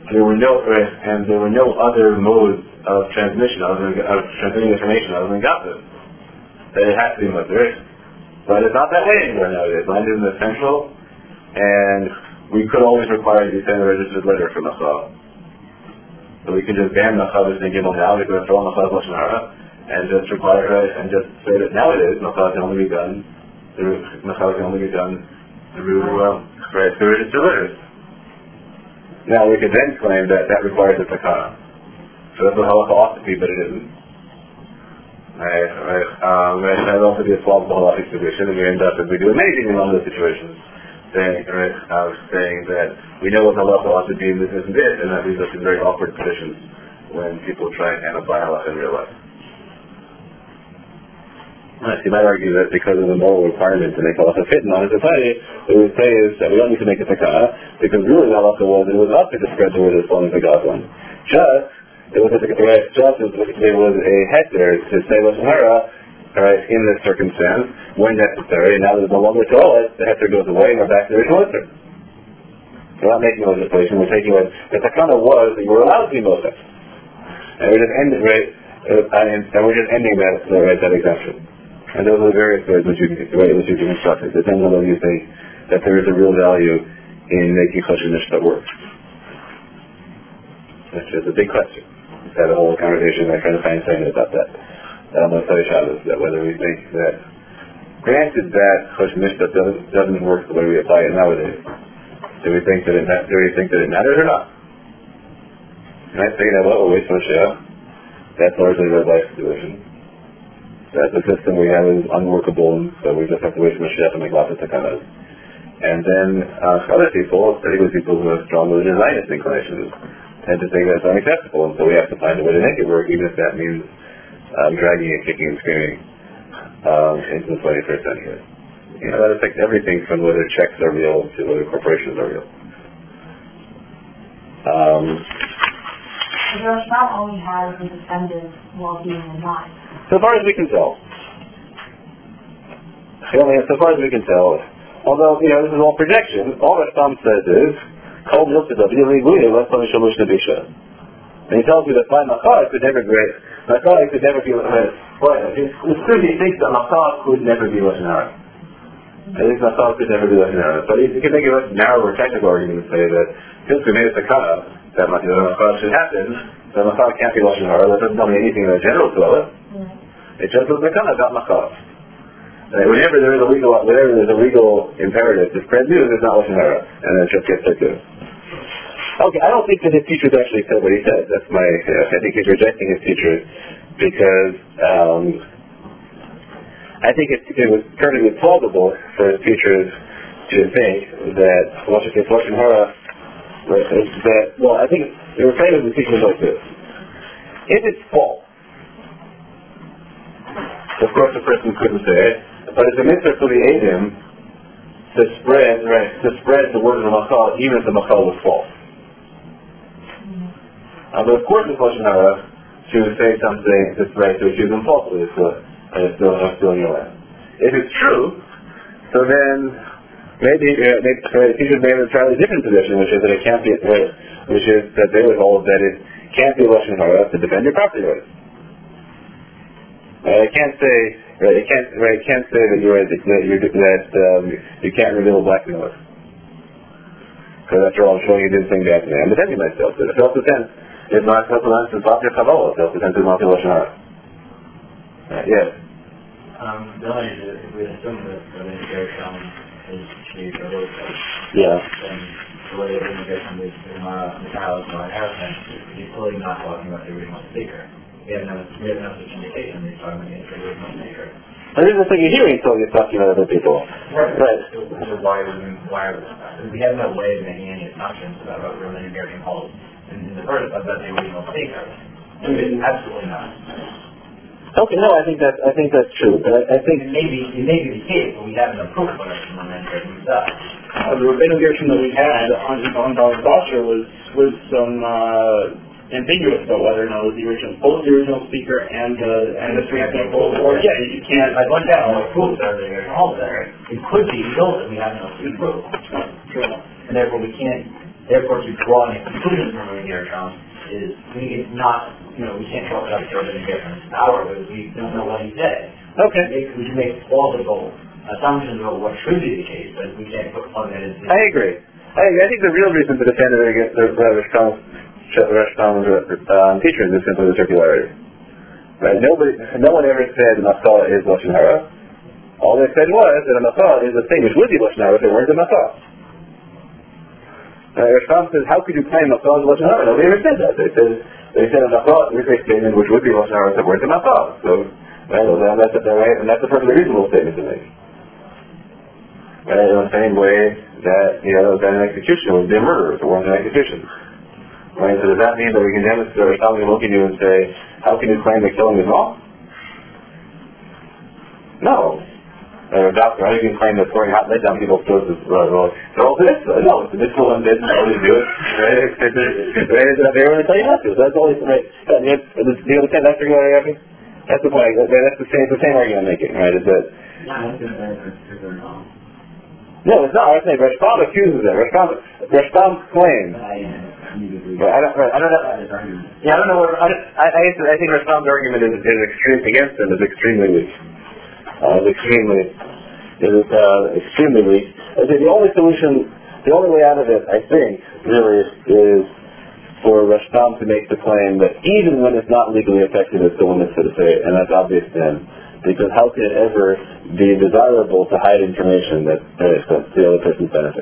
there were no uh, and there were no other modes of transmission other than of transmitting information other than gossip. That it has to be Musar. But it's not that way anymore nowadays. Land is in the central, and we could always require you to send a registered letter from Machal. So we can just ban Machal and Gimel now, we can throw Machal Lashon Hara, and just require it, and just say that nowadays Machal can only be done through Machal can only be done through um, right, through registered letters. Now we could then claim that that requires a takana. So that's what halacha ought to be, but it isn't. Right, right. Um, right. That would also be a plausible halachic position, and we end up, as we do in many things in all those situations, saying, right, uh, saying that we know what halacha ought to be in this, this, and this, and that leaves us in very awkward positions when people try and apply halacha in real life. Right, you might argue that because of the moral requirement to make halacha fit in modern society, what we would say is that we don't need to make a takana, because really the halacha was, it was up to spread the word as long as the God one. Just, it was a, right, just as there was a heter to say Lashon Hara, right, in this circumstance, when necessary, and now there's no longer toilet, the heter goes away and we're back to the original heter. We're not making legislation, we're taking what the takana was that you were allowed to be Moshe. And we're just ending, right, uh, and, and we're just ending that, uh, right, that exemption. And those are the various ways which you can, right, which you can instruct it. It depends on whether you think that there is a real value in making Choshen Mishpat work. That's just a big question. We've had a whole conversation I trying to find something about that. Um, on Sunday Shabbos, that whether we think that, granted that Choshen Mishpat doesn't, doesn't work the way we apply it nowadays, do we think that it, do we think that it matters or not? And I say that, well, we'll wait for Mashiach. That's largely Red Life solution. That the system we have is unworkable, and so we just have to wait for Mashiach to make lots of takanas. And then uh, other people, particularly people who have strong religious Zionist inclinations, tend to think that's unacceptable, and so we have to find a way to make it work, even if that means um, dragging and kicking and screaming um, into the twenty-first century. You know, that affects everything from whether checks are real to whether corporations are real. Um, the Rosh only has the defendant's well-being in mind. So far as we can tell. So far as we can tell. Although, you know, this is all projection, all that Tom says is, Kol Milchada B'Yiliguya, let's let me show Mishnah. And he tells you that by Machal could never be, Machal could never be, well, it's true he thinks that Machal could never be Lashon Hara. I think Machal could never be Lashon Hara. But you can make a much narrower technical argument and say that since we made a takana that Machal should happen, then Machal can't be Lashon Hara. That doesn't tell me anything in the general Torah. It just was takana about Machal. Whenever there is a legal, whenever there's a legal imperative to spread news, it's not Lashon Hara, and then it just gets taken. Okay, I don't think that his teachers actually said what he said. That's my, uh, I think he's rejecting his teachers because um, I think it, it was perfectly plausible for his teachers to think that Lashon Hara, that, well, I think they were saying the teachers like this. If it's false, of course the person couldn't say it, but it's a mitzvah to the Eidim to spread, right, to spread the word of the Machal even if the Machal was false. Uh, but of course it's Lashon Hara to say something that's right, to accuse them falsely, it's still, and it's still, it's still in your land. If it's true, so then maybe uh, maybe uh, teachers may have an entirely different position, which is that it can't be, uh, which is that they would hold that it can't be Lashon Hara to defend your property rights. Uh, I can't say, right, I can't, right, I can't say that you're that you're that um, you can't reveal blackmailers. Because after all, I'm showing you didn't think bad to me. I'm defending myself. So self-defense is not self-defense. It's not your kabbalah. Self-defense is not your Lashon Hara. Right, yes. Um, the only issue is if we assume that the integration is achieved or really good, yeah. then the way the integration is uh, the child is more inheritance, he's clearly not talking about the original speaker. We have no, we have no such indication that he's talking about the original speaker. I think that's what you're hearing until you're talking about other people. Right. Right. So, so why would we, why would we have no way of making any assumptions about what really integration holds in, in the first about the original speaker. Absolutely not. Okay, no, I think that I think that's true, but I, I think it may be it may be the case, but we have no proof of it from integration stuff. Uh, the rabbinic gershon that we had on on Baba Basra was was some uh, ambiguous about whether or not it was the original, both the original speaker and the uh, and the three people. Or yeah, you can't. I looked at all the proofs that are there, all there. It could be built, and we have no proof. True. And therefore, we can't Therefore, to draw any conclusions from a near term is we it's not, you know, we can't talk about sort of an indifference power because we don't know what he said. Okay. We, make, we can make plausible assumptions about what should be the case, but we can't put plug that into. I agree. I agree. I think the real reason to defend it against the Rashbam's um, teacher is simply the circularity. Right? Nobody, no one ever said Masah is Lashon Hara. All they said was that a Masah is a thing which would be Lashon Hara if it weren't a Masah. Uh, Rashbam says, how could you claim Masah is Lashon Hara? Nobody ever said that. They said they said a Masah is a statement which would be Lashon Hara if it weren't a Masah. So, right, well, that's a, right, and that's a perfectly reasonable statement to make. Right, in the same way that, you know, that an execution would be a murder if it weren't an execution. Right, so does that mean that we can demonstrate, or somebody can look at you and say, how can you claim that killing is wrong? No. Or a doctor, how you can claim that pouring hot lead down people's throats is wrong? Well, well, this, uh, no, it's a difficult one, this, how do you do it? Right, they were going to tell you not to, so that's always, right, do you understand that regularity? That's the point, that's the same, the same argument I'm making, right, is that... No, it's not. I say Rashbam accuses it. Rashbam, Rashbam's claim. But I don't. I don't know. Yeah, I don't know. What, I, I, I think Rashbam's argument is, is extreme against him is extremely weak. Uh, is extremely, is uh, extremely weak. I say the only solution, the only way out of it, I think, really, is for Rashbam to make the claim that even when it's not legally effective, it's still limits to say it, and that's obvious to him. Because how can it ever be desirable to hide information that is uh, the other person's benefit?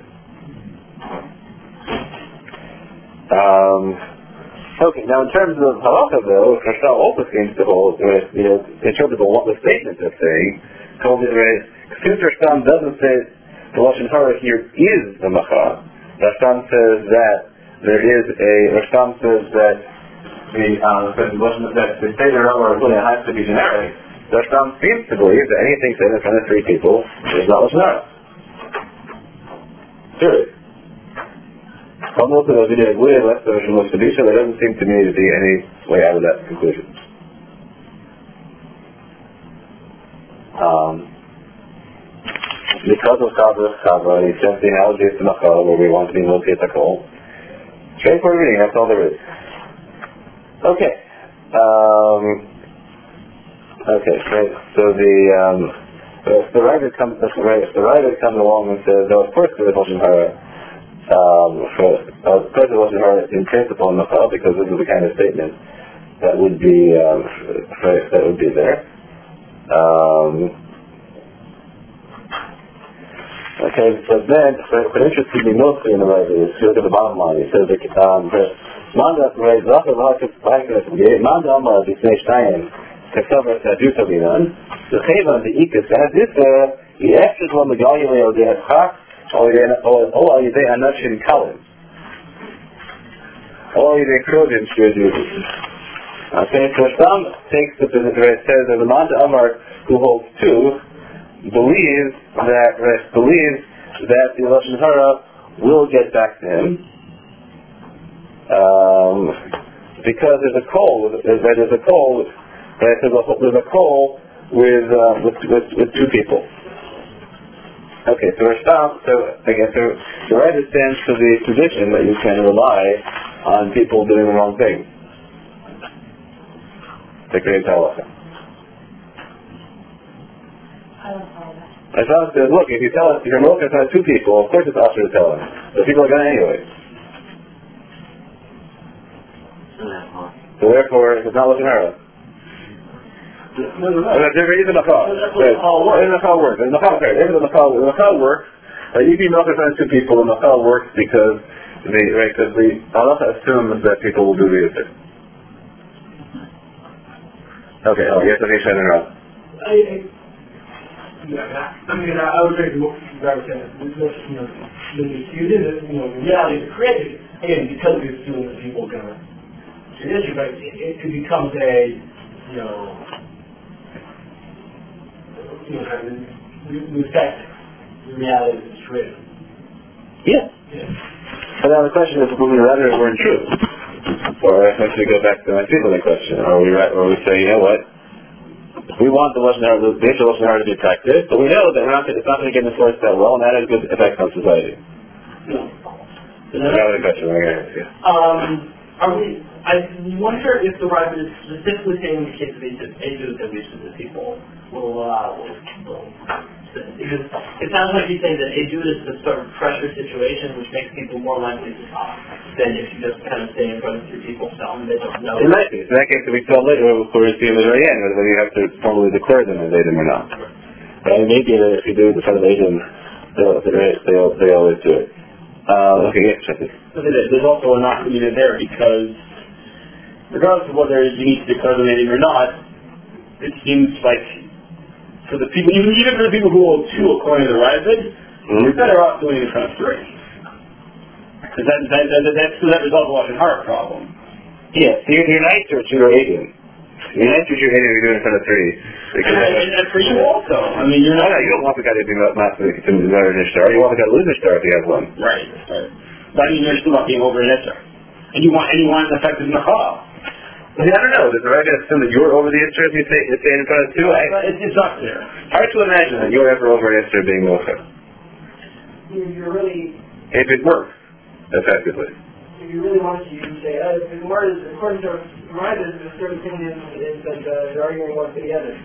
Um, okay, now in terms of halacha, though, Rashbam also seems to hold, uh, you know, in terms of the, the statement they're saying, told it, right, since Rashbam doesn't say the Lashon Hara here is the macha, Rashbam says that there is a, Rashbam says that the, um, that the statement of has to be generic. Rashbam seems to believe that anything said in front of three people is not Lashon Hara. Serious. Almost as if it would less than Lashon Kedusha, there doesn't seem to me to be any way out of that conclusion. Um, because of Chava, Chava, he sent the analogy to Machal, where we want to be located at Kol. Straightforward reading, that's all there is. Okay. Um... Okay, right. So the um, if the writer comes, right, if the writer comes along and says, "No, of course there is Lashon Hara, um, of course there is Lashon Hara in principle in Machal, because this is the kind of statement that would be um, right, that would be there." Um, okay, but then, what interested me mostly in the writer is, if you look at the bottom line, it says, um, "Manda right, Zacher Lachis Paikas Manda Amar B'Snei Shtayim." K'savar Saduta Binan, the Chevan, the Ikas, and this, he asks on the Galilei or the Adchak, or Yidei Anashim Kalim. Or Yidei Krodim Shvedudis. Okay, so Rashbam takes the position where it says that the Manda Amar, who holds two, believes that, believes that the Lashon Hara will get back to him. Um, because there's a call, there's a call, Right, there's, a, there's a call with, uh, with, with with two people. Okay, so Rashbam, so again, so the writer stands for the tradition that you can rely on people doing the wrong thing. The great halacha. Rashbam says, look, if you tell us, if you're milking on two people, of course it's usher to tell them. But people are going to anyway. So therefore, it's not Lashon Hara. No, no, no. There is a Machal. There is a Machal works. There is a Machal works. There is a Machal works. The Machal works. You can milk in front of two people, and the Machal works because the right because the halacha assumes that people will do the other. Okay. Oh, yes. Okay. Shut it up. I, I mean, I would agree with what you said. You know, the disputed, you know, the reality is created again because we assume that people are going to do this, but it, it becomes a, you know. You know, the fact, the reality is true. Yeah. yeah. But now the question is, will we rather it weren't true? Or if we go back to my frequent question, or we or we say, you know what, we want the Lashon Hara, the basic Lashon Hara to be practiced, but we know that we're not, it's not going to get enforced that well, and that has good effects on society. No. Another question, I guess, yeah. Um, are we, I wonder if the Rabbit is specifically saying in the case of ages that we to people will, uh, will, will, because it sounds like he's saying that ages is a sort of pressure situation which makes people more likely to talk than if you just kind of stay in front of two people tell them they don't know. In that case, in that case, if we tell later, of course, see them at the very end, whether you have to formally declare them as Adam or not. But maybe that if you do it in front of Adam, they'll, they'll, they'll always do it. Uh, okay, yes, check it. There's also a not needed there because regardless of whether you need to declare them Adam or not, it seems like for the people, even, even for the people who hold two according to the Ravid, mm-hmm. you're better off doing it in front of three. Because that, that, that, that, that, that resolves a lot of heart problem. Yes, you're, you're nicer to your Adam. You're nicer to your Adam if you're doing it in front of three. And, and, and for you also. I mean, you're not... No, no, you don't want the guy to be massively consumed in an star. You want the guy to lose a star if he has one. Right. right. But I mean, you're still not being over an Isser. And you want, and you want an effective Nechal. I mean, I don't know. Does the Rabbit assume that you're over the Isser if you say, say in front of two? I, it's, it's not clear. Hard to imagine that you're ever over an Isser being Mocha. You're really... If it works, effectively. If you really wanted to, you can say, uh, if more is, according to Rabbit, the third opinion is that uh, they're arguing one for the other.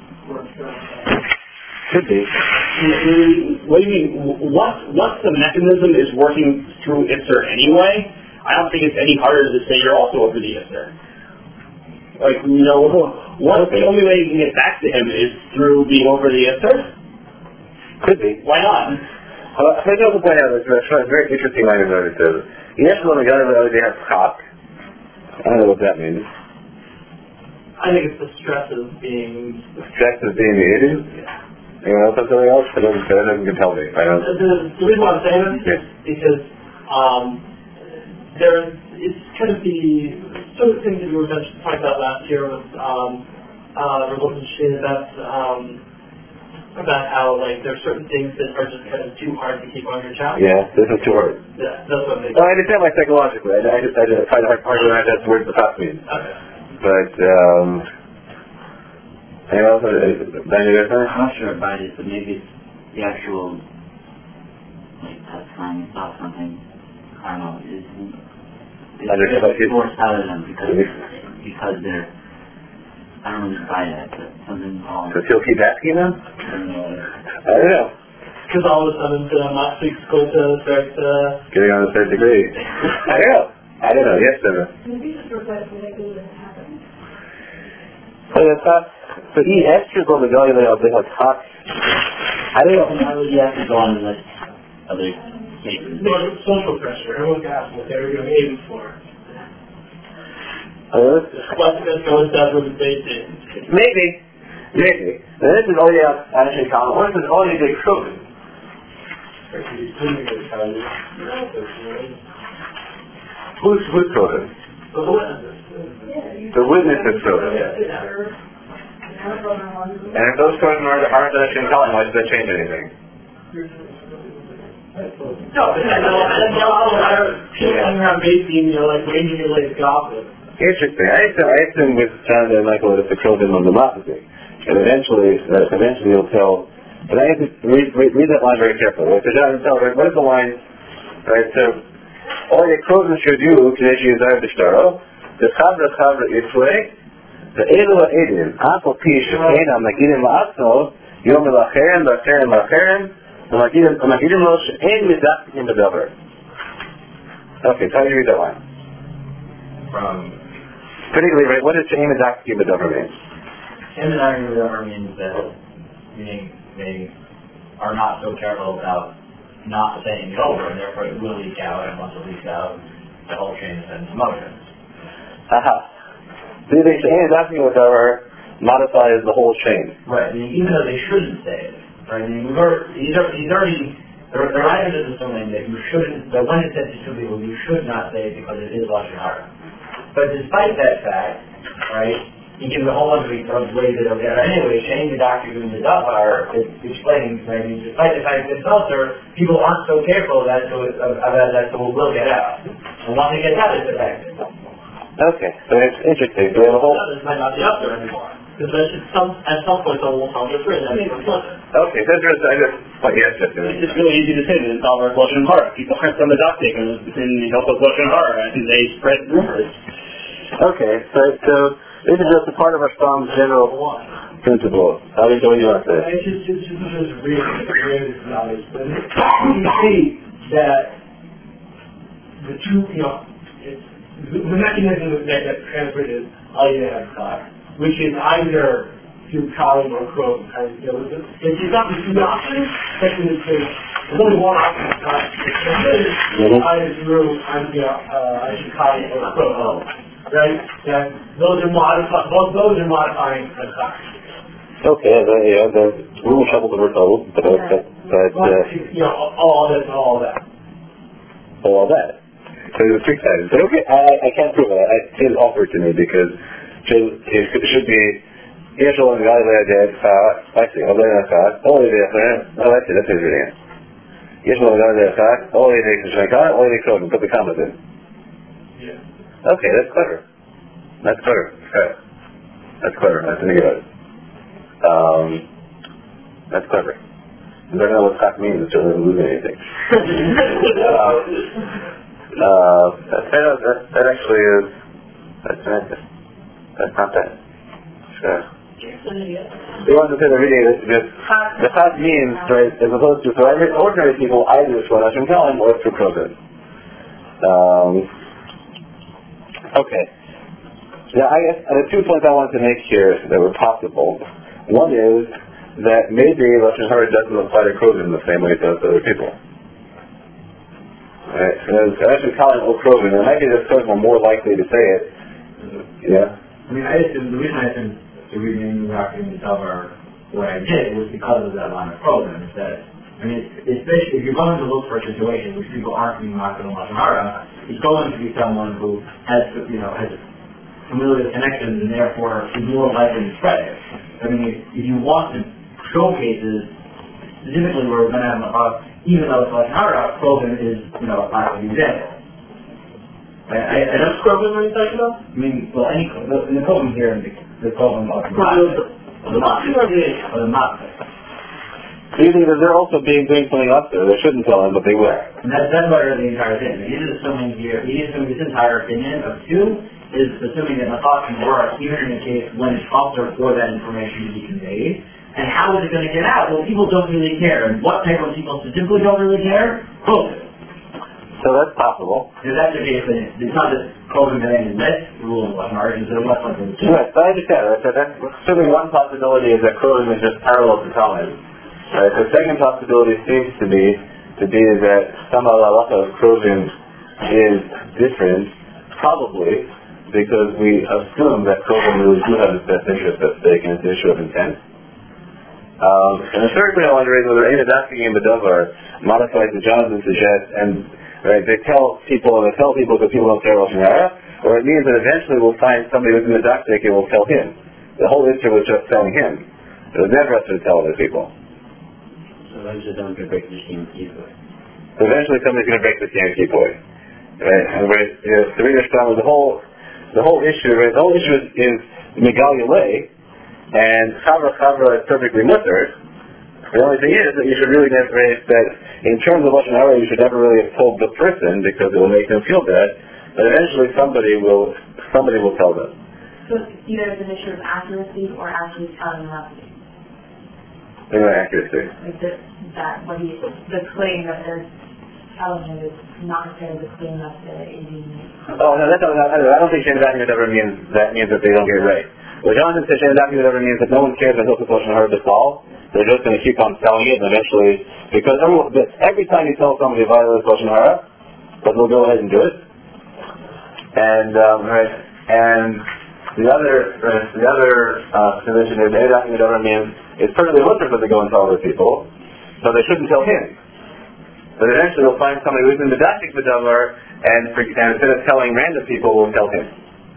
Could be. What do you mean? What, once the mechanism is working through Isser anyway, I don't think it's any harder to say you're also over the Isser. Like, you know, what, the only way you can get back to him is through being over the Isser? Could be. Why not? Uh, I think I will point out that it's a very interesting line of notice. Yes, when the guy they have cock. I don't know what that means. I think it's the stress of being... The stress of being the idiot? Yeah. Anyone else have something else? That doesn't, that doesn't tell me. I don't... The, the reason why I'm saying this yes. is because um, there, it's kind of the sort of thing that we were talking about last year with um, uh, about, um, about how like there are certain things that are just kind of too hard to keep on your chest. Yeah, this is too hard. Yeah, that's what I mean. Well, I understand like psychologically. I, I just I just find it hard to imagine that's the word the past means. Okay. But, um, anyone else? Danny, you there? I'm not sure about it, but maybe it's the actual, like, testifying about something, I don't know, is, it's forced out of them because, because they're, I don't really buy that, but something called... So he'll keep asking them? I don't know. I don't know. Because all of a sudden, uh, last week's quota starts, uh... Getting on the third degree. I don't know. I don't know. Yes, Deborah. Maybe just reflect when they do this happen. So that's not, so he extras on the Galilei of the talk. I don't know. Why would you have to go on the list of other cases? No, it's social pressure. Everyone's asking what they were going to be aiming for. Uh, What's going to go inside with the base is? maybe. Maybe. Now this is only a actually common. What is this only big children? Who's, who's children? The witnesses. The witnesses children. And if those children are, aren't the Hashem calling, why does that change anything? No, but I know, I know how people running around basing, you know, like ranging your legs gossip. Interesting. I assume, I assume with John and Michael that it's the children of the Mafia. And eventually, uh, eventually he'll tell, but I have to read, read, read that line very carefully. Right? So John tells, right, what is the line? Right, so, all your children should do, today she is out of the star. The Chavra Chavra Yitzway, the Elu Ha'edin, Apple Pi Shekena, Magidim La'asno, Yom La'acheren, La'acheren, La'acheren, Magidim Lo She'en Midakim B'Dover. Okay, so how do you read that line? From... Particularly, right, what does She'en Midakim B'Dover mean? She'en Midakim B'Dover means that, meaning they are not so careful about not saying it over, and therefore it will leak out, and once it leaks out, the whole chain is in motion. Aha. So they say, hey, asking whatever modifies the whole chain. Right, I mean, even though they shouldn't say it. Right, I mean, we've already, he's already, he's already the, the writer is assuming that you shouldn't, that when it says to two people, you should not say it because it is Lashon Hara. But despite that fact, right, he gives a whole bunch of ways that it'll get out. Anyway, Shane, the doctor, doing the Dafar, is explaining, I mean, despite the fact that it's seltzer, people aren't so careful that so it, about that, so it will get out. And once it gets out, it's effective. Okay, so it's interesting. So we have a whole... This might not be up there anymore. Because at some, at some point someone will tell the truth. I mean, it's not. Okay, that's just, I just, but yes, just, It's just really easy to say that it's all about Lashon Hara. People aren't from the doctor and the help of Lashon Hara, and they spread rumors. okay, so, so this is just a part of our strong general principle. How do you, what do you want to say? It's just, it's just, it's just really, really knowledge. But you see that the two, you know, it's, the, the mechanism that, that transferred is Aliyah which is either through Kali or Crow. You know, if you've got the two options, technically there's only one option. Uh, either through you know, uh, Kali or Crow. Right? Yeah, those are modifying. Both those are modifying the class. Okay, the, yeah, the rule trouble the word trouble, but uh, but, but uh, you know, all that, all that. all that. So it was three times. But okay, I, I can't prove it. I, it is offered to me because it should be Yeshua and Galilea did, I see, Galilea only the no, that's it, that's his reading it. Yeshua and Galilea only the Shemekah, only the Krogan, put the commas in. Yeah. Okay, that's clever. That's clever. Right. That's clever. That's an good. Um, that's clever. I don't know what Chak means, it doesn't lose anything. uh, uh, that, that, that actually is, that's nice. That's not bad. Sure. They want to say the reading this, this the Chak means, right, as opposed to, so every ordinary people either through Hashem Kalim or through Krogan. Um, okay. Now, I guess uh, the two points I wanted to make here that were possible. One is that maybe Lashon Hara doesn't apply to Krogan the same way it does to other people. Right? And as Hashem Kalim or Krogan, it might be that some are more likely to say it. Yeah. I mean, I assume the reason I assumed the reading Rakim and Davar what I did was because of that line of program. Is that I mean, especially if you're going to look for a situation which people aren't being Rakim and Lashon Hara, it's going to be someone who has, you know, has familiar connections and therefore is more likely to spread it. I mean, if you want to show cases, specifically where we're going to have a even though it's Lashon Hara, program is, you know, a classic example. I, I, I don't Krogan are you talking about? I mean, well, any the, in the Kohen here, the, the Kohen of the The Moxie or the or the Moxie. So you think that they're also being doing something up there? They shouldn't tell them, but they will. And that's that's what the entire thing. He is assuming here. He is assuming this entire opinion of two is assuming that Nathach can work even in a case when it's offered for that information to be conveyed. And how is it going to get out? Well, people don't really care. And what type of people specifically don't really care? Kohen. So that's possible. If that's the case, then it's not just Kohen and this rule of Lashon Hara, it's what's like the two. Right, but I understand. Right? So that's certainly one possibility is that Krogan is just parallel to Talmud. Right? The second possibility seems to be to be that some halacha of Krogan is different, probably because we assume that Krogan really do have its best interest at stake and it's an issue of intent. Um, and the third thing I want to raise is whether Ein Adafki and B'Davar modifies the Jonathan suggests and right, they tell people and they tell people because people don't care about Lashon Hara, or it means that eventually we'll find somebody who's in the Daftik and will tell him. The whole issue was just telling him. It was never us to tell other people. So eventually someone's going to break the Shem Kippur. So eventually somebody's going to break the Shem Kippur. Right? And right, you know, the reader strong the whole the whole issue, right, the whole issue is, is Megal Yalei, and Chavra Chavra is perfectly mutter. The only thing is that you should really never, that in terms of Lashon Hara, you should never really have told the person because it will make them feel bad. But eventually, somebody will somebody will tell them. So either it's an issue of accuracy or actually telling nothing. They're not accuracy. Like the, that what he, the claim that they're telling him is not necessarily the claim that the A D. Oh no, that's not. I don't think Shem Document ever means that means that they don't get it right. What Jonathan says Shem Document ever means that no one cares until the Lashon Hara to solve. They're just going to keep on telling it, and eventually, because everyone, every time you tell somebody to violate Lashon Hara, but they'll go ahead and do it. And um, right, and the other, right, the other uh, position is Ein Adafki whatever means it's perfectly mutter that they go and tell other people, so they shouldn't tell him. But eventually, they'll find somebody who's in the Daftik B'Davar, and, and instead of telling random people, will tell him.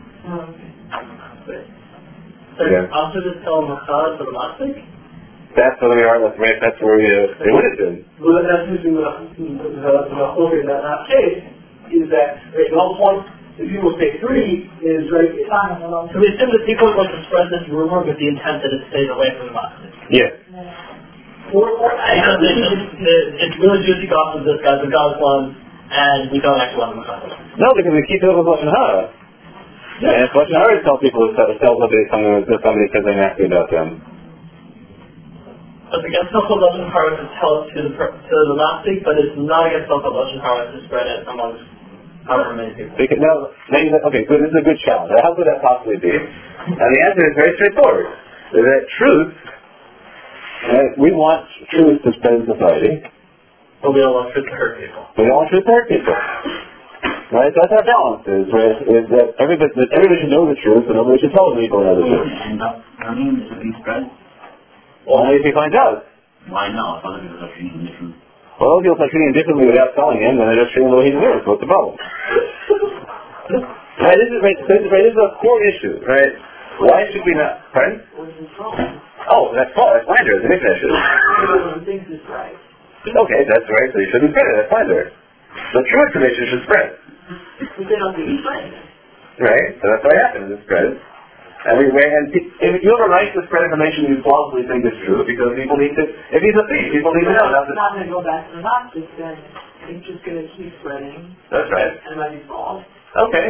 So yeah. Also, just tell Machad for the Masik. That's where we are, that's right, that's where we, uh, they would have been. Well, that's usually what the in that case is that at no point if people say three is right. So we assume that people are going to spread this rumor with the intent that it stays away from the mosque. Yes. Or, or because it's, it's really juicy gossip. This guy's a Muslim, and we don't actually want him to come. No, because we keep it with Lashon Hara. Yeah. And Lashon Hara tells people to tell somebody something to somebody because they're nasty about them. It's against local Lashon Hara to tell it to the, to the Gnostic, but it's not against local Lashon Hara to spread it amongst however many people. Because, no, okay, good, this is a good challenge. How could that possibly be? And the answer is very straightforward. Is that truth, right, we want truth to spread in society. But we don't want truth to hurt people. We don't want truth to hurt people. Right? So that's our balance is, right, is that everybody, that everybody should know the truth, but nobody should tell people know the truth. And that, I mean, is it being spread? Well, only if he finds out. Why not? If other people are treating him differently. Well, if people are treating him differently without telling him, then they're just treating him the way he deserves. What's the problem? Right, this is, right, this is, right, this is a core issue, right? Why should we not, pardon? Oh, that's false, that's slander, it's an ignorant issue. Everyone thinks it's right. Okay, that's right, so you shouldn't spread it, that's slander. The true information should spread. But they don't think it's right. Right, so that's what happens, it spreads. And, we, and if you have a right to spread information you plausibly think is true, because people need to, if he's a thief, people need to know. It's not going to go back to the Gnostics then. It's just going to keep spreading. That's right. And it might be false. Okay.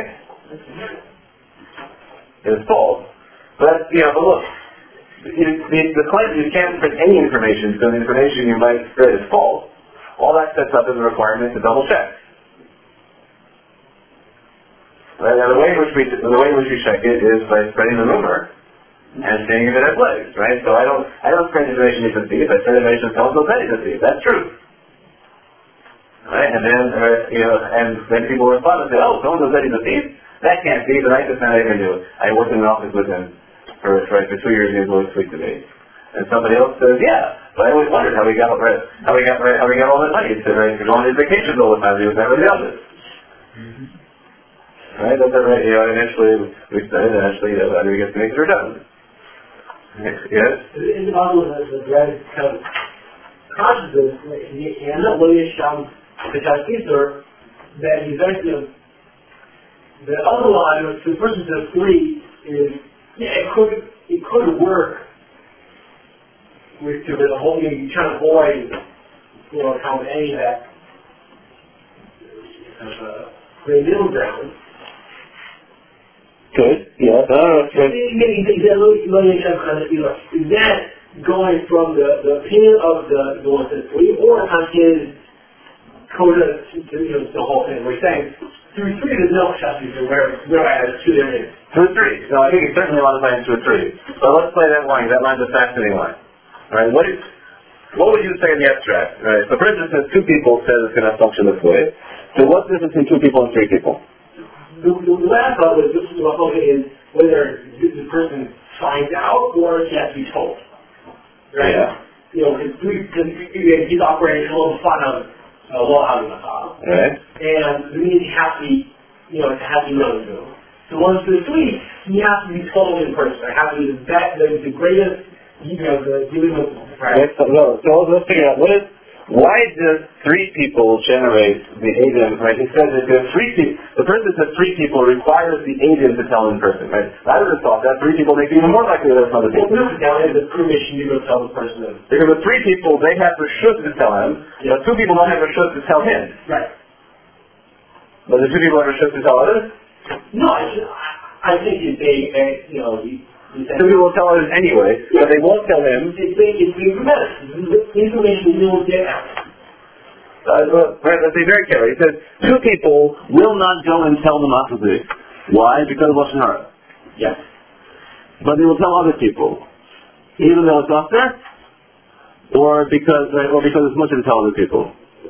It's false. But, you know, but look, you, the, the claim you can't spread any information, so the information you might spread is false. All that sets up is a requirement to double check. Right? Now the way in which we the way in which we check it is by spreading the rumor and seeing if it has legs, right? So I don't I don't spread information he's a thief, I spread information tells them that he's a thief. That's true. Right? And then uh, you know, and then people respond and say, oh, someone said he's a thief? That can't be, but I just not even do it. I worked in an office with him for for, for two years, he was always sweet to me. And somebody else says, yeah, but I always wondered how he got how he got how he got all that money. He said, right, he was on his vacations all the time, he was never the other. Right, that's right. You know, eventually we studied, and eventually, you know, how do we get to make it redundant? Yes? It's possible that the dread kind of consciousness, and not really Sham Pachasisur, that eventually, the other line, the person says three, is, yeah, it could, it could work with to the whole, you know, you try to avoid, you know, kind of any of that, uh, the middle ground. Good. Yeah. I don't know if is that going from the, the opinion of the, the one that three, or on his coda to, to you know, the whole thing? We're saying through three there's no chassis where where I have two there is. Through three. No, I think it's certainly modifying through three. So let's play that line. That line's a fascinating line. Right? What is what would you say in the abstract? Right. So for instance, two people says it's going to function this way. So what's the difference between two people and three people? The, the last thought was this is is whether the person finds out or he has to be told. Right? Yeah. You know, because he's operating a little fun of uh, law having a file. Right. And the means he has to be, you know, to have to be known to. So once the three, he has to be told in person. It has to be the best, the, the greatest, you know, the dealing with the right. So, no, so let's figure out what is. Why does three people generate the agent, right? He says that there's three people, the person that says three people requires the agent to tell in person, right? I would have thought that three people make it even more likely that it's other people. Well, now is the permission to go tell the person. Because with three people, they have the shut to tell him, yeah. but two people don't have the shut to tell him. Right. But the two people have the shut to tell others? No, I, I think if they, uh, you know, you, Two people will tell others anyway, yeah. But they won't tell him. It's being, it's being prevented. The information will get out. Uh, well, right, let's be very careful. He says, two people will not go and tell the Machazi. Why? Because of Lashon Hara. Yes. But they will tell other people. Even though it's after, or because, right, or because it's much to tell other people.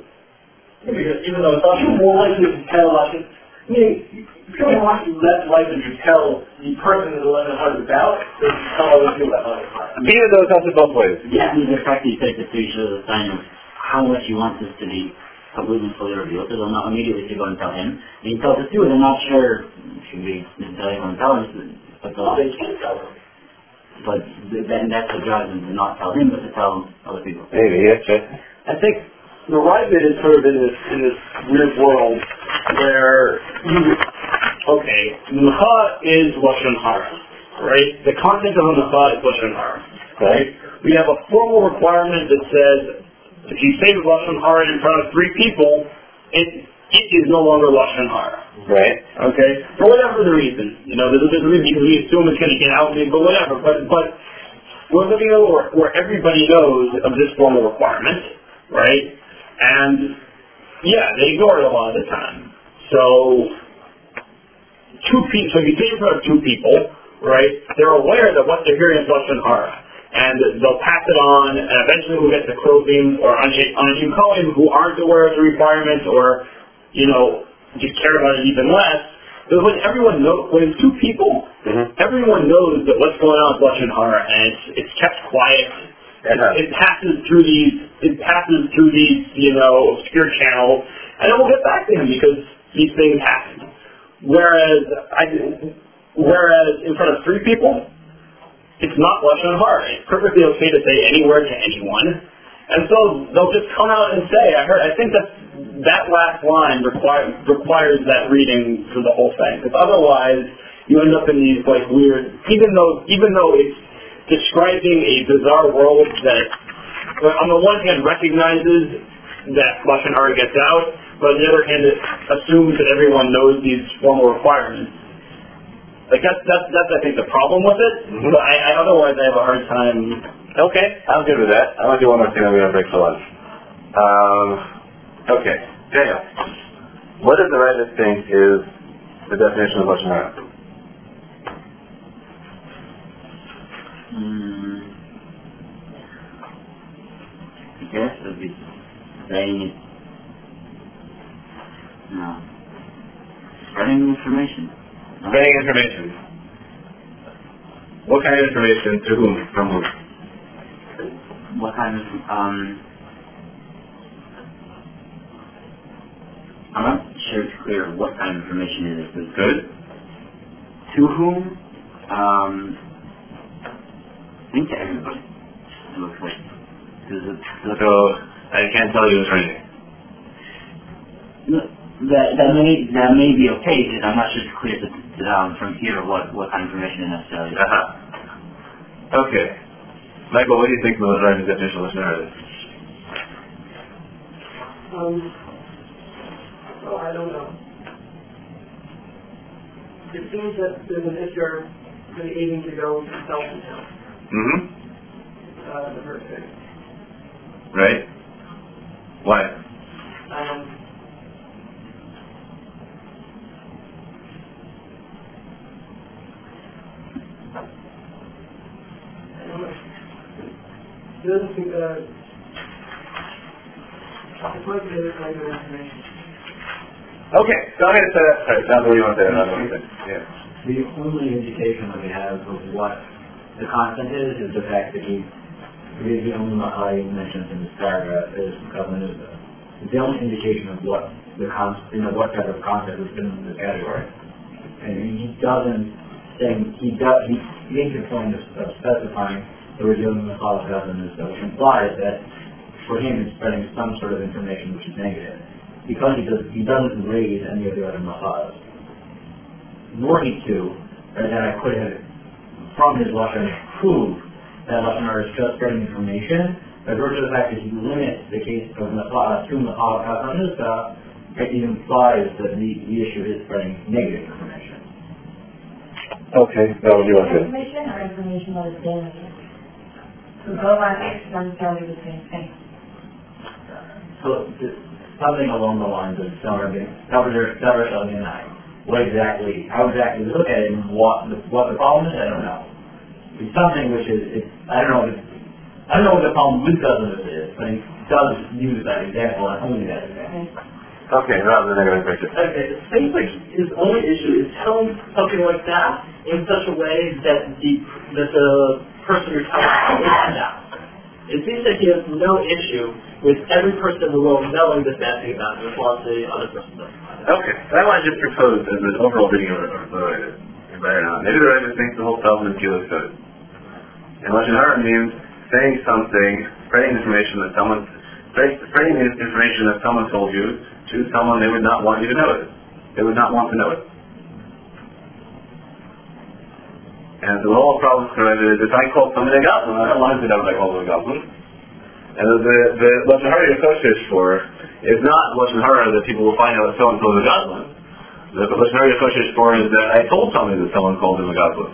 Because even though it's after, more likely to tell Lashon. I mean, you're more less likely to tell the person that Lashon Hara is about than to tell other people about Lashon Hara. Even though it's after both ways. Yeah, I mean, the fact that you take the three shows a sign of how much you want this to be completely fully revealed, so they'll not immediately to go and tell him. And he tells the two, and they're not sure, should we tell him or tell him, but Well, they can't tell him. But then that's the job, to not tell him, but to tell other people. Maybe, yes, yes. I think the right bit is sort of in this in this weird world where you okay, Mecha is Lashon Hara, right? The content of a Mecha is Lashon Hara, right? We have a formal requirement that says if you say Lashon Hara in front of three people, it it is no longer Lashon Hara. Right. Okay? For whatever the reason. You know, there's, there's a reason because we assume it's going to get out, but whatever. But but we're living in a world where everybody knows of this formal requirement, right? And yeah, they ignore it a lot of the time. So two people. So if you say in front of two people, right? They're aware that what they're hearing is Lashon Hara, and they'll pass it on. And eventually, we'll get to Krovim or Anashim Kohen who aren't aware of the requirements, or you know, just care about it even less. But when everyone knows, when it's two people, mm-hmm. everyone knows that what's going on with Lashon Hara, and it's it's kept quiet. Uh-huh. It, it passes through these, it passes through these, you know, obscure channels, and it will get back to him because these things happen. Whereas, I, whereas in front of three people, it's not Lashon Hara. It's perfectly okay to say anywhere to anyone, and so they'll just come out and say, I heard. I think that that last line require, requires that reading for the whole thing, because otherwise you end up in these like weird. Even though, even though it's describing a bizarre world that, on the one hand, recognizes that Lashon Hara gets out, but on the other hand, it assumes that everyone knows these formal requirements. Like that's that's that's I think the problem with it. Mm-hmm. But I, I otherwise I have a hard time. Okay, I'm good with that. I want to do one more thing. I'm going to break for lunch. Um, okay, Daniel, what does the writer think is the definition of Lashon Hara? Hmm. I guess it would be saying it. No. Spreading information. No. Spreading information. What kind of information? To whom? From whom? What kind of, um... I'm not sure it's clear what kind of information it is. But good. To whom? Um... I think to everybody. It looks like. It looks so, I can't tell you what's writing. That, that may that may be okay, because I'm not sure it's clear to, to, um, from here what, what kind of information it necessarily is. Uh-huh. Okay. Michael, what do you think the writing definition of Lashon Hara is? Um, oh, I don't know. It seems that there's an issue really aiming to go south and down. Mm-hmm. Uh, the first thing. Right. Why? Um, I don't know. It doesn't seem that. It's like the kind of information. Okay, so I'm going to say that. Sorry, John, what do you want to say about that? Yeah. The only indication that we have of what the content is is the fact that he, the only Maha he mentions in this paragraph is covenant. It's the only indication of what the con, you know, what type of content is in the category. And he doesn't say he does he makes a point of, of specifying that we're dealing with Maha covenant, which implies that for him it's spreading some sort of information which is negative, because he does he doesn't raise any of the other Mahas. Nor he too, or that I could have from his Lashon prove that Lashon Hara is just spreading information, by virtue of the fact that he limits the case of Maha to Maha Kasanusa, it implies that the, the issue is spreading negative information. Okay, now what do you want to say? Information or information that is damaging? So both are necessarily the same thing. So, something along the lines of Sever Sever and I. What exactly, how exactly we look at it and what the, what the problem is, I don't know. It's something which is, it's, I don't know if it's, I don't know what the problem with Covenant is, but he does use that example and only that example. Okay, rather than negative picture. Okay, it seems like his only issue is telling something like that in such a way that the that the person you're telling is down. It seems that he has no issue with every person in the world knowing this bad thing about him as long as the other person doesn't. Okay, I want to just propose as an overall reading of the writer. Maybe the writer thinks the whole problem is Gila code. And Lashon Hara means saying something, spreading information that someone, spreading information that someone told you to someone they would not want you to know it. They would not want to know it. And so the whole problem is if I call somebody a goblin, I don't want to know what I call them a goblin. And the, the, the Lashon Hara you're kosher for is not Lashon Hara that people will find out that so-and-so is a goblin. The Lashon Hara you're kosher for is that I told somebody that someone called him a goblin.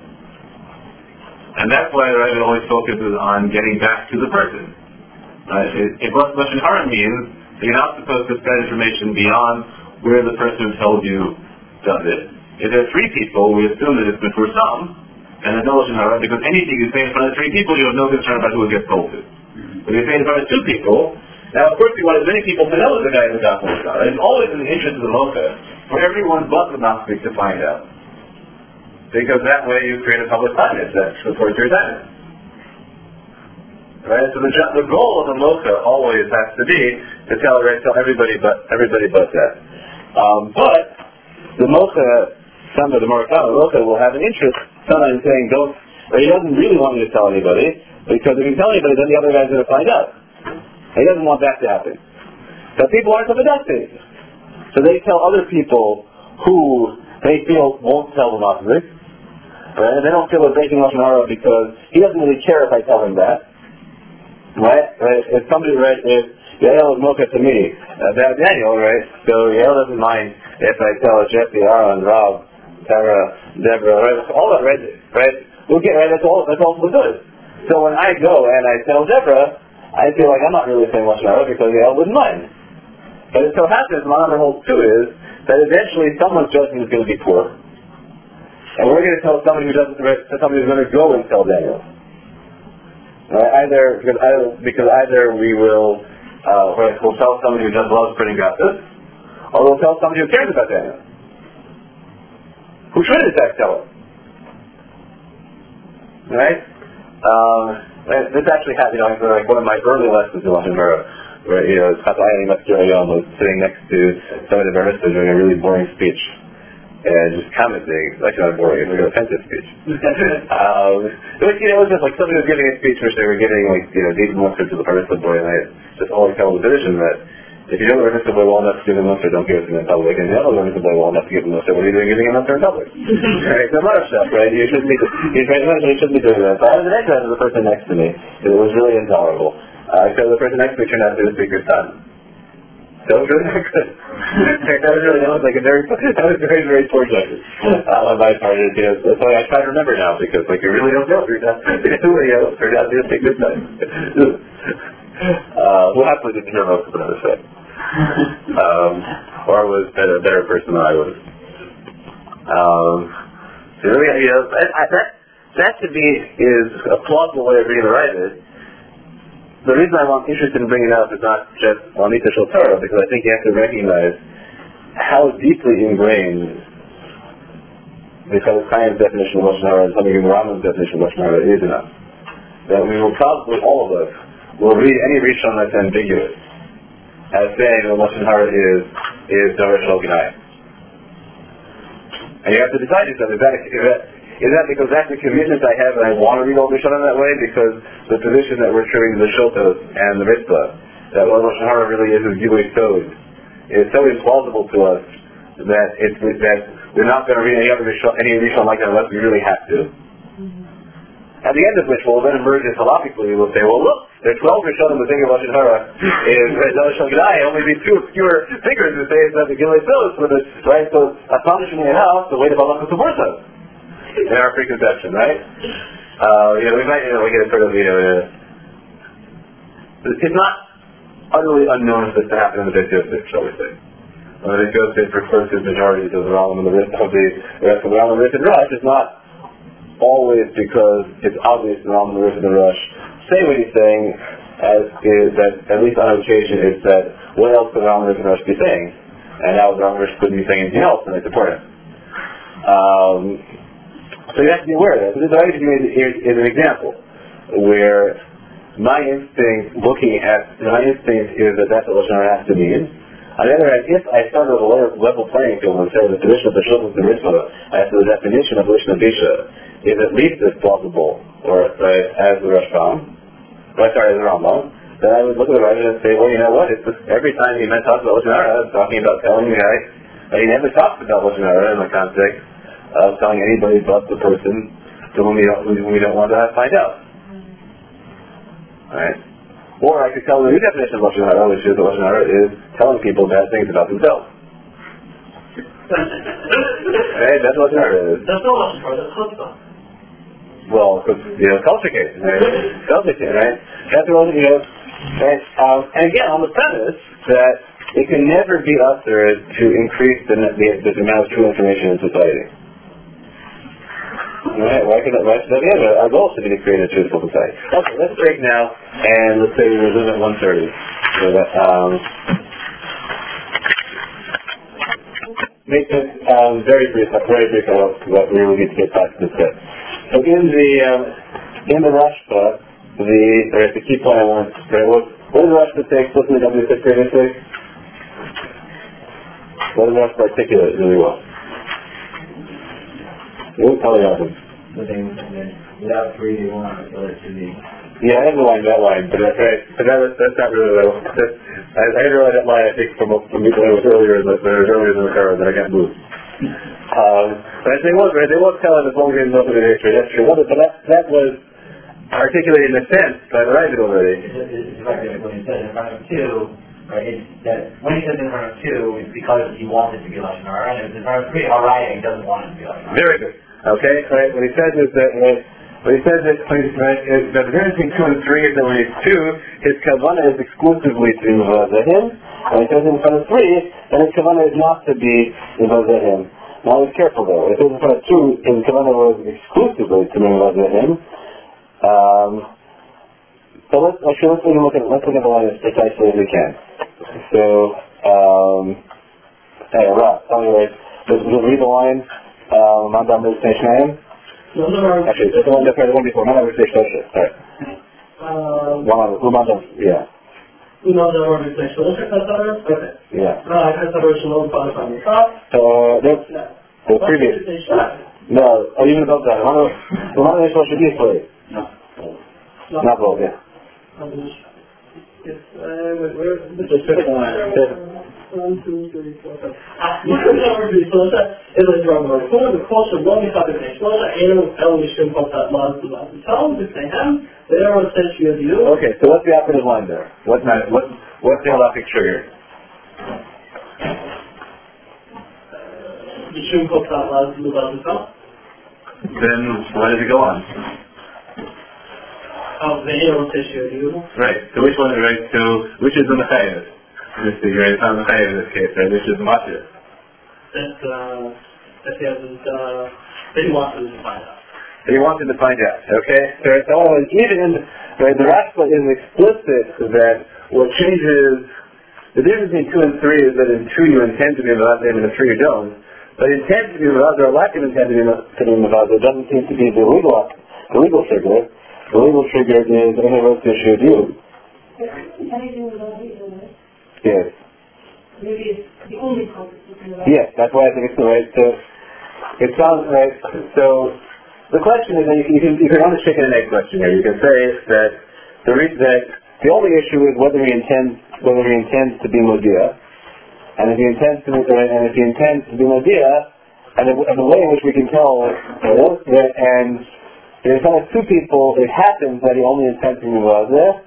And that's why the Rebbe always focuses on getting back to the person. Right? If what Lashon Hara means, you're not supposed to spread information beyond where the person who told you does it. If there are three people, we assume that it's been for some, and there's no Lashon Hara, because anything you say in front of three people, you have no concern about who it gets told to. But if you say in front of two people, now of course we want as many people to know that the guy is a gospel of God. It's always in the interest of the Mocha for everyone but the Gnostic to find out. Because that way you create a public climate that supports your assignment. Right? So the, the goal of the Mocha always has to be to tell, right, tell everybody but everybody but that. Um, but the Mocha, some of the Morakama, the Mocha will have an interest sometimes saying don't, or he doesn't really want me to tell anybody, because if you tell anybody, then the other guy's going to find out. And he doesn't want that to happen. But people aren't so productive. So they tell other people who they feel won't tell the Gnostic. Right? And they don't feel they're breaking Lashon Hara because he doesn't really care if I tell him that. Right? Right? If somebody, right, if Yael is Mocha to me, uh, Daniel, right? So Yael doesn't mind if I tell Jesse, Aaron, Rob, Tara, Deborah, right? All that, right? Right? We'll get, right? That's all, that's all good. So when I go and I tell Deborah, I feel like I'm not really saying Lashon Hara because Yael wouldn't mind. But it so happens, my other holds too is, that eventually someone's judgment is going to be poor. And we're going to tell somebody who doesn't, somebody who's going to go and tell Daniel. Right? Either, because either, because either we will, uh, right, we'll tell somebody who just loves printing gossip, or we'll tell somebody who cares about Daniel. Who should in fact tell it. Right? Um, this actually happened, you know, like one of my early lessons in Lashon Hara, where, you know, Chatayani Master Ayom was sitting next to somebody of Barista doing a really boring speech. And just commenting, actually not boring, it was an offensive speech. um, it was, you know, it was just like somebody was giving a speech which they were giving, like, you know, deep mustard to the Barista boy, and I just always held the position that if you don't learn Barista boy well enough to give him mustard, don't give it to him in public, and if you don't learn Barista boy well enough to give him mustard, what are you doing giving him mustard in public? Right? So a lot of stuff, right? You shouldn't be, you shouldn't be doing that. So I was an extra to the person next to me, it was really intolerable. Uh, so the person next to me turned out to be the speaker's son. That was really not good. that was really, that was like a very, that was very, very poor judgment uh, on my part. You know, so I try to remember now because, like, you really don't know if you're not, you know, turned out to be a big good time. uh, well, happily didn't hear most of what I was saying. Um, or was a better person than I was. Um, so really, you know, I, I, that, that to me is a plausible way of reading the writer. The reason I'm interested in bringing it up is not just Lamita Shel Torah, because I think you have to recognize how deeply ingrained the Chaim definition of Lashon Hara and something in Rambam's definition of Lashon Hara is in us. That we will probably, all of us, will read any Rishon that's ambiguous as saying that Lashon Hara is, is Darash Shel Gnai. And you have to decide yourself, is that, is that Is that because that's the commitment I have and I want to read all Rishonim that way? Because the position that we're attributing to the Shiltos and the Mitzvah, that what Lashon Hara really is is Gilui Sod, is so implausible to us that it's that we're not going to read any other Rishon, any Rishon like that unless we really have to. Mm-hmm. At the end of which we'll then emerge philosophically, we'll say, well look, there are twelve Rishonim the thing of Lashon Hara is Darash Shel Gnai, only these two obscure figures who say it's not the Gilui Sod, so the, right, so astonishingly enough, the way the Balach Tzavur in our preconception, right? Uh, you know, we might, you know, we get a sort of, you know, uh, it's not utterly unknown for this to happen in the Beit Yosef, shall we say. When the Beit Yosef refers to majorities of the Rambam and the rest of the rest of the Rambam, Rishon, and Rush, it's not always because it's obvious the Rambam, Rishon, and Rush say what he's saying, as is that, at least on occasion, it's that what else could the Rambam, Rishon, and Rush be saying? And now the Rambam, Rishon couldn't be saying anything else, and they support it. Um, So you have to be aware of that. So this argument is, is an example where my instinct looking at, my instinct is that that's what Lashon Hara has to mean. On the other hand, if I start with a level playing field and say the definition of the Shulchan and the Mitzvah as to the definition of Lishna Bisha is at least as plausible or right, as the Rashbam, or sorry, as the Rambam, then I would look at the writer and say, well, you know what? It's just, every time he meant talks about Lashon Hara, talking about telling the guy, he never talks about Lashon Hara in the context of telling anybody but the person to whom we don't, whom we don't want to find out. Right? Or I could tell them the new definition of Lashon Hara, which is that Lashon Hara is telling people bad things about themselves. Right? That's what Lashon Hara is. That's not Lashon Hara, that's chutzpah. Well, because, you know, culture case, right? Culture case, right? That's what, you know, right? Um, and again, on the premise that it can never be uttered to increase the, the, the amount of true information in society. Right? Why could that, why should that be? Our goal should be to create a truthful society. Okay, let's break now, and let's say we resume at one thirty. So that, um, make this um, very brief, very brief, because we really need to get back to this bit. So in the um, in the Rashba, the right, the key point I want, right, what, what does the Rashba say explicitly W six previously? What does the Rashba articulate really well? You won't tell me nothing. Without three, you want to it to be. Yeah, I have the line, that line, but that's right. But that was, that's not really though. I, I had to write that line, I think, from from me when it was earlier, but it was earlier than the car that I got moved. Um, but they won't, right? They won't tell us as long as they know the history. That's true. But that that was articulated in a sense by the writer already. It's, it's right there when he says in front of two, right? It's that when he says in front of two, it's because he wants it to be Lashon Hara, and if it's in front of three, Haraya, he doesn't want it to be Lashon Hara. Very good. Okay, right. What he says is that right, what he says is, right, is that the difference between two and three is that when he's two, his kavanah is exclusively to him. When he says in front of three, then his kavanah is not to be him. Now be careful though. If it was in front of two, his kavanah was exclusively to him. Um, so let's actually let's look at let's look at the line as precisely as we can. So, um, hey, Rob, tell me right. Let's read the line. Um, Mandam Station. Actually, there's the one that's right, the one before. Mandam Station. Sorry. Um, One Mandam. Yeah. Mandam Station. Okay. Yeah. Right. That's the version of the top. So that's the previous. No. Oh, even above that. The Mandam Station should be played. No. Not both. Yeah. Yes. Where? The fifth line. One, two, three, four, five. Number three, so that is a drum roll. For the course of one topic next one, animal television pop that lots of lots of times, if they have, they are essentially of you. Okay, so what's the operative line there? What's not, what, what's the halachic trigger? You shouldn't pop that lots of lots of times. Then why does it go on? Oh, the animal tissue of you. Right, so which one, right, so which is the Mechayev? This is your Tom Mechayev in this case, right? Which is the Matir. That, uh, that he hasn't, uh, that he wanted to find out. That he wanted to find out, okay? So it's all, even in, right, the Rashba is explicit that what changes, the difference between two and three is that in two you intend to be Mavazer and in three you don't. But intent to be Mavazer or lack of intent to be Mavazer doesn't seem to be the legal, the legal trigger. The legal trigger is any road issue due. Anything without legal, right? Yes. Maybe it's the only culprit. Yes, that's why I think it's the right. So it sounds right. So the question is, that you can you can run a chicken and egg question here. You can say that the reason that the only issue is whether he intends whether he intends to be modia, and if he intends to and if he intends to be modia, and the, and the way in which we can tell uh, that and there's only two people. It happens that he only intends to be modia.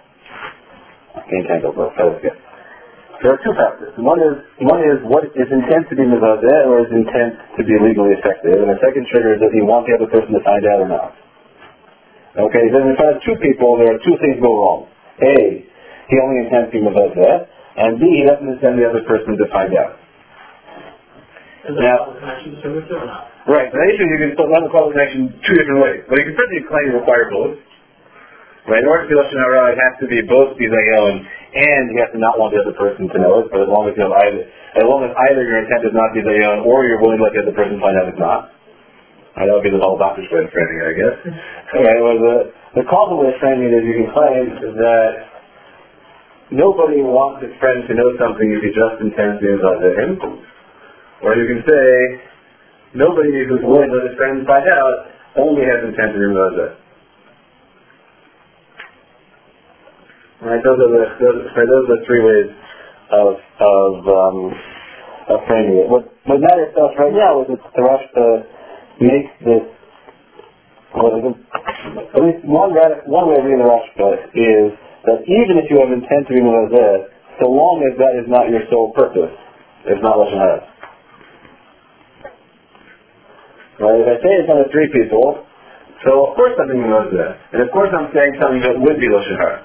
I can't handle both. That was good. There are two factors. One is one is what is intent to be mevazeh or is intent to be legally effective, and the second trigger is does he want the other person to find out or not. Okay, then in front of two people, there are two things go wrong. A, he only intends to be mevazeh, and B, he doesn't intend the other person to find out. Is that now, connection to service or not? Right. The issue you can run the causal connection two different ways, but you can certainly claim you require both. Right, in order to be Lashon Hara, it has to be both bizayon, and you have to not want the other person to know it, but as long as you have either, as long as either your intent is not bizayon, or you're willing to let the other person find out it's not. Right, that would be the whole doctor's way of framing it, I guess. Okay, well, the, the causal way of framing it is you can claim that nobody wants his friend to know something if he just intends to invite him. Or you can say, nobody who's willing to let his friend find out only has intent to invite him. Right, those are the those, sorry, those are the three ways of of um, of framing it. What what matters to us right now is that the Rashba makes this well, at least one, one way of reading the Rashba is that even if you have intent to be Mevazeh, so long as that is not your sole purpose, it's not Lashon Hara. Right? If I say in front of three people, so of course I'm being Mevazeh, and of course I'm saying something that would be Lashon Hara.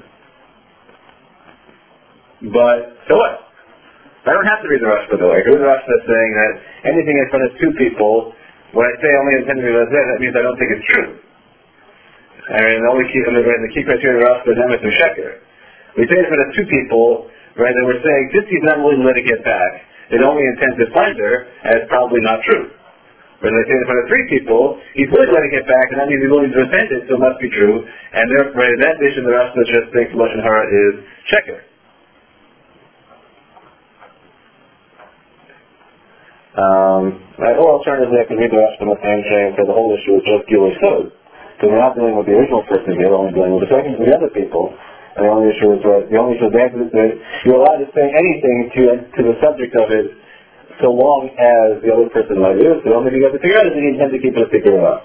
But, so what? I don't have to read the Rashba though. I read the Rashba saying that anything in front of two people, when I say only intend to be Mevazeh, that means I don't think it's true. I mean, the only key, I mean, the key criteria of the Rashba is emes and sheker. We say in front of two people, right, that we're saying this he's not willing to let it get back. It only intends to slander, and it's probably not true. When they say in front of three people, he's willing to let it get back, and that means he's willing to repent it, so it must be true. And therefore, right, in that vision, the Rashba just thinks Lashon Hara is sheker. Um, right, or alternatively, I can read the Rashba in the same way and say the whole issue is just Gilui Sod. Because we're not dealing with the original person here, we're only dealing with the second, the other people. And the only issue is that the only issue is that you're allowed to say anything to to the subject of it, so long as the other person might do. So the only thing you have to figure out is that you intend to keep it a secret or not.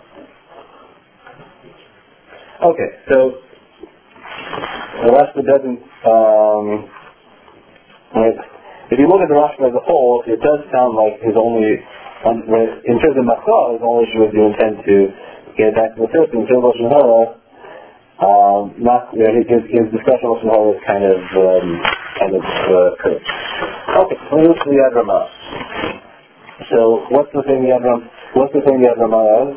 Okay, so the Rashba doesn't. Um, right, if you look at the Rashba as a whole, it does sound like his only, um, in terms of Matzah, his only issue is you intend to get back to the first. In terms of Lashon Hara, Um, not, you know, his, his discussion of Lashon Hara is kind of, um, kind of, uh, curt. Okay, so let's do the Yad Ramah. So, what's the thing Yad Ramah, what's the thing Yad Ramah is?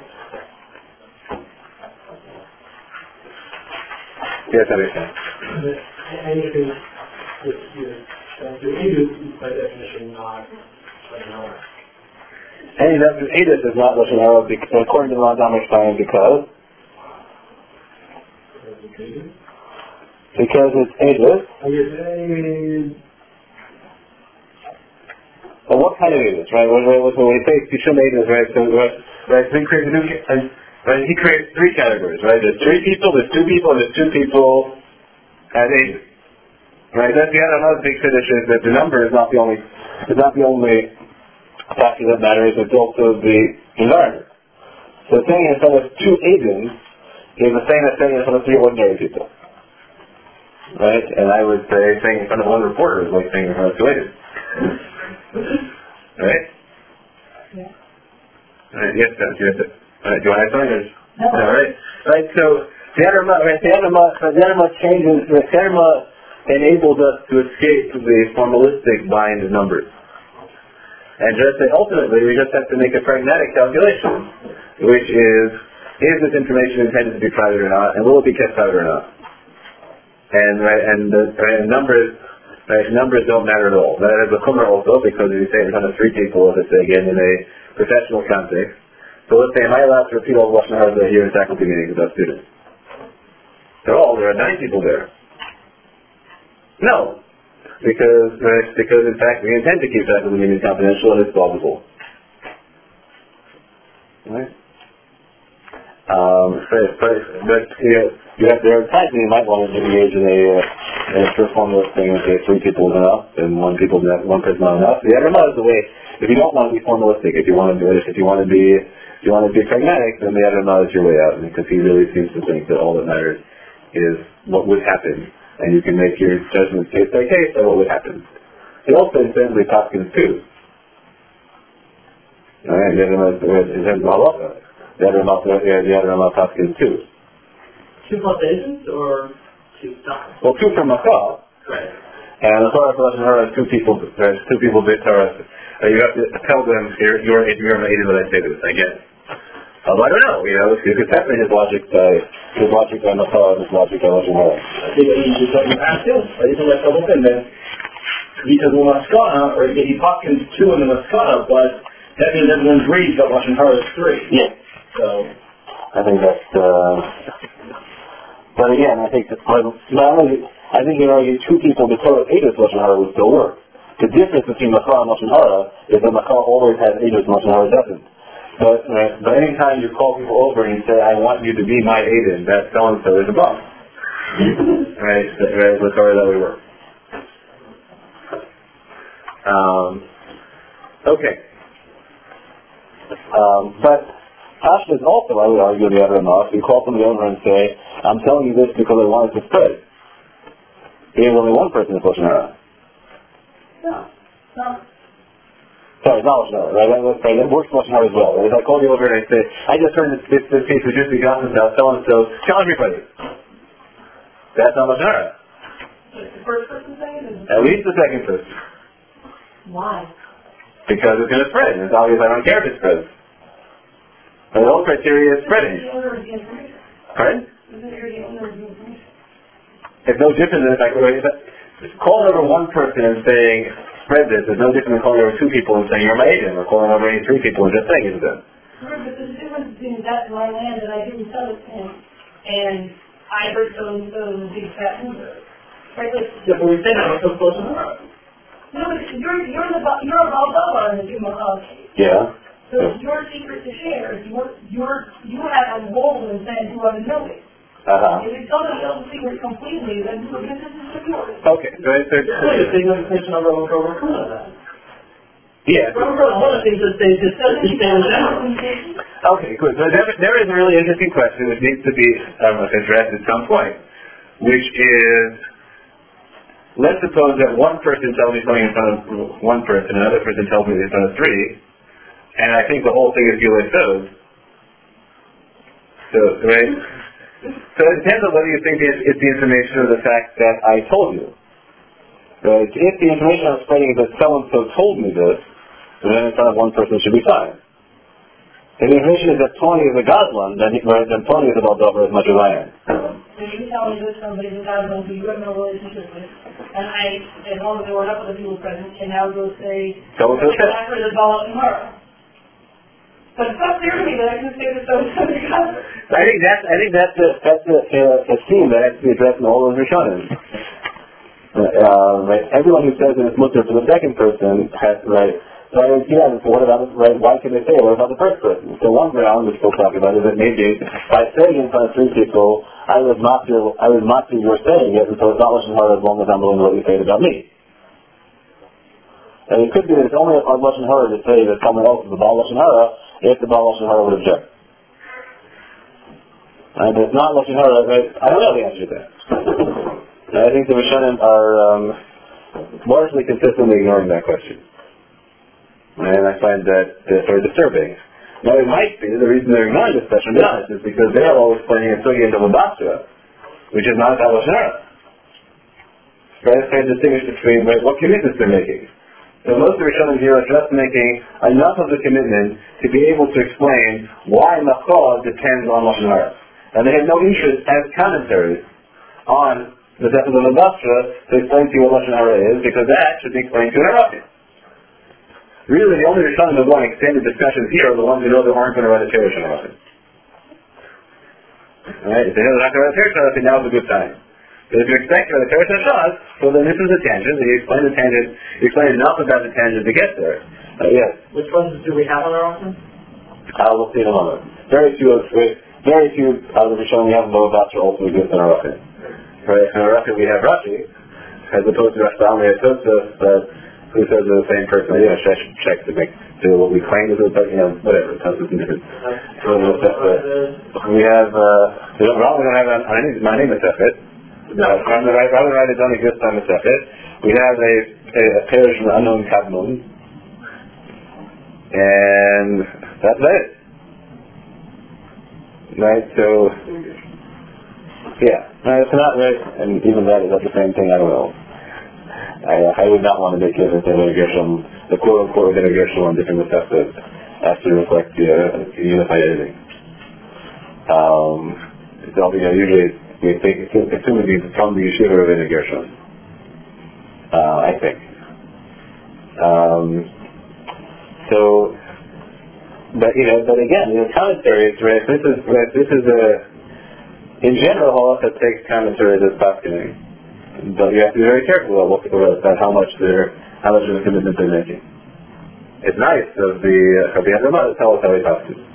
Yes, I understand. Anything with, you know, the Edus is by definition not Lashon Hara. Any Edus is not Lashon Hara, according to the Rambam Stein, because Because it's Edus. Well, what kind of Edus, right? When, when, when we say Kishum Edus, right? So, right, so he creates new, right? He creates three categories, right? There's three people, there's two people, and there's two people as Edus. Right? That's the other another big finish is that the number is not the only, is not the only factor that matters. It's also the environment. So saying in front of two Edus is the same as saying in front of three ordinary people. Right? And I would say saying in front of one reporter is like saying in front of two Edus. Right? Yeah. Right, yes, that's yes. Right, do you want to add something? No. All right. Right, so the Adama, right, the Adama, the Adama changes, the Adama enables us to escape the formalistic bind of numbers. And just say, ultimately, we just have to make a pragmatic calculation, which is, is this information intended to be private or not, and will it be kept private or not? And right, and the right, numbers, right, numbers don't matter at all. That is a chumrah also, because if you say in front of three people, as I say again, in a professional context. So let's say, am I allowed to repeat all the Lashon Hara that are here in faculty meetings without students? They're all, there are nine people there. No. Because, right, because in fact we intend to keep faculty meetings confidential and it's plausible. Right? Um, but, but, but you know, you have, there are times when you might want to engage in a, uh, in a first formula thing and say three people is enough and one people is one person not enough. The other is the way, if you don't want to be formalistic, if you want to do it, if you want to be, if you want to be pragmatic, then the other is your way out, because he really seems to think that all that matters is what would happen, and you can make your judgments case by case on what would happen. He also intends to talk in two. Alright, the other is Malacha. The other Rama talks in two. Two plus agents or two stars? Well, two from Makal. Right. And the Torah for Lashon Hara is two people. There's two people bit Torah. Uh, you have to tell them you're you're you're made when I say this. I guess. Um, I don't know. You know, you could separate his logic by his logic by Makal and his logic by Lashon Hara. I think you should let him ask him. I didn't let him open then. Because the Maskana, or he talks in two in the Maskana, but that means everyone agrees that Lashon Hara is three. Yeah. So I think that's. Uh, but again, I think that not only I think you argue two people the Torah Eidos Lashon Hara would still work. The difference between Makal and Lashon Hara is that Makal always has Eidos and Lashon Hara doesn't. But uh, but anytime you call people over and you say, I want you to be my Aiden, that so and so is a bum. Right? Right? The Torah that we work. Um, okay. Um, but Pashtus also, I would argue, the other enough. You call somebody over and say, I'm telling you this because I want it to spread. Even only one person is Lashon Hara. No. No. Sorry, not Lashon Hara, right? That, right? That works Lashon Hara as well. Right? If I call you over and I say, I just heard this, this, this case was just begun and so-and-so, tell everybody. That's not Lashon Hara. Is the first person saying it? At least the second person. Why? Because it's going to spread. It's obvious I don't care if it spreads. The whole criteria is spreading. Pardon? It's no different than if I calling over one person and saying, spread this, is no different than calling over two people and saying, you're my agent, or calling over any three people and just saying, isn't it? Sure, but there's a difference between that's my land and I didn't sell it to him, and I heard some some big fat mover. Right? Like, Yeah, but we say that so close enough. no, but you're, you're the, you're a Balboa in the Jumahal case. Yeah. So it's your secret to share. You're, you're, you have a role in saying who ought to know it. Uh-huh. If it's somebody else's secret completely, then the business is yours. Okay. Right, so, Really, the thing of information on Roman Code Roman that. yeah. Roman Code, one of the things that they just said is stand down. Okay, good. So there, there is a really interesting question which needs to be um, addressed at some point, which is, let's suppose that one person tells me something in front of one person, another person tells me in front of three, and I think the whole thing is Gilei Sod. So, right? So it depends on whether you think it's, it's the information or the fact that I told you. Right? If the information I'm spreading is that so-and-so told me this, then in front of one person should be fine. If the information is that Tony is a Gazlan, then, right, then Tony is about Dover as much as I am. If you tell me that somebody's a Gazlan who you have no relationship with, and I, as long as there were enough other people present, can now go say, So-and-so said. I heard the ball tomorrow. But it's not clear to me that I can say that so-and-so is a Gazlan. I think that's I think that's the that's the uh, a theme that has to be addressed in all of Rishonim. Uh, right? Everyone who says that it's mutter for the second person has right. So I don't see that. So what about right? Why can they say what about the first person? So one ground which we'll talk about is that maybe by saying in front of three people, I was not your I was not your saying it, and so it's not Lashon Hara as long as I'm willing to let you say it about me. And it could be that it's only a Lashon Hara to say that someone else is the Baal Lashon Hara if the Baal Lashon Hara would object. And if it's not Lashon Hara, right, I don't know the answer to that. And I think the Rishonim are um, largely consistently ignoring that question. And I find that uh, sort of disturbing. Now it might be, the reason they're ignoring this question, to be honest, is because they're always playing a sugya into Mabasra, which is not Lashon Hara. Right, so they distinguish between right, what commitments they're making. So most of the Rishonim here are just making enough of the commitment to be able to explain why Machal depends on Lashon Hara. And they have no interest as commentaries on the death of the Mabasra to explain to you what Lashon Hara is, because that should be explained to an Arabi. Really, the only Rishonim that want extended discussions here are the ones who know they aren't going to write a Teresh on Arabi. Right? If they know they're not going to write a Teresh on Arabi, now's a good time. But if you expect to write a Teresh on Shas, well then this is a tangent, and you explain the tangent, you explain enough about the tangent to get there. Uh, yes? Which ones do we have on our office? Uh, we'll see in a moment. Very few of Very few out of the Rishonim we have no Basra also exist in our Rashi. Right? In our Rashi we have Rashi, as opposed to Rashi we have Tosfos, but who says they're the same person? You know, check, check to make to what we claim is, but you know, whatever. Tosfos and different. So we have. Uh, we don't, we don't have my name is Sefet. No, Rabbi Wright don't exist on the Sefet. We have a a, a parish from the unknown Kadmon, and that's it. Right, so, yeah, no, it's not right, and even that, is that the same thing? I don't know. I, I would not want to make it a Gershom, the quote-unquote Gershom on different receptors as to reflect the, uh, the unified editing. Um, it's all, you know, usually we think, assume it means from the yeshiva of Gershom. Uh, I think. Um, so, But you know, but again, in the commentaries, right? This is right, this is a in general halacha takes commentaries as fascinating, but you have to be very careful about what about how much they're how much of a commitment they're making. It's nice of the of the Adamah to tell us how he talks to.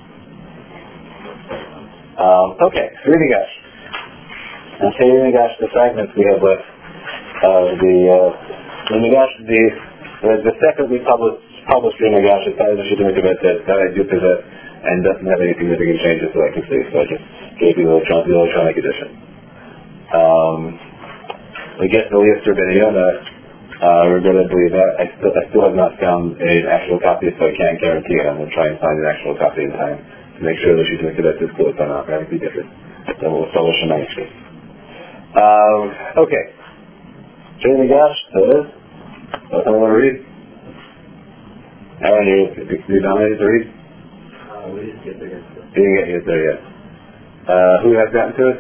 Um, okay, Rimigash. Okay, Rimigash, the fragments we have left of the uh, Rimigash, the the, the second we published. Published Rimigash, it's not in the Shittim Kebetet, that I do possess and doesn't have any significant changes that I can see. So I just gave you the electronic, the electronic edition. Um, I guess the Lister Benayona, uh, regrettably, that I still, I still have not found an actual copy, so I can't guarantee it. I'm going to try and find an actual copy in time to make sure that she's going to get this close on automatically different than what was published in manuscript. Um, okay. Jamie Gosh, that is. What I want to read? Aaron, you, you dominated to read? Uh, we didn't get there. You didn't get yet there yet. Uh, who has gotten to it?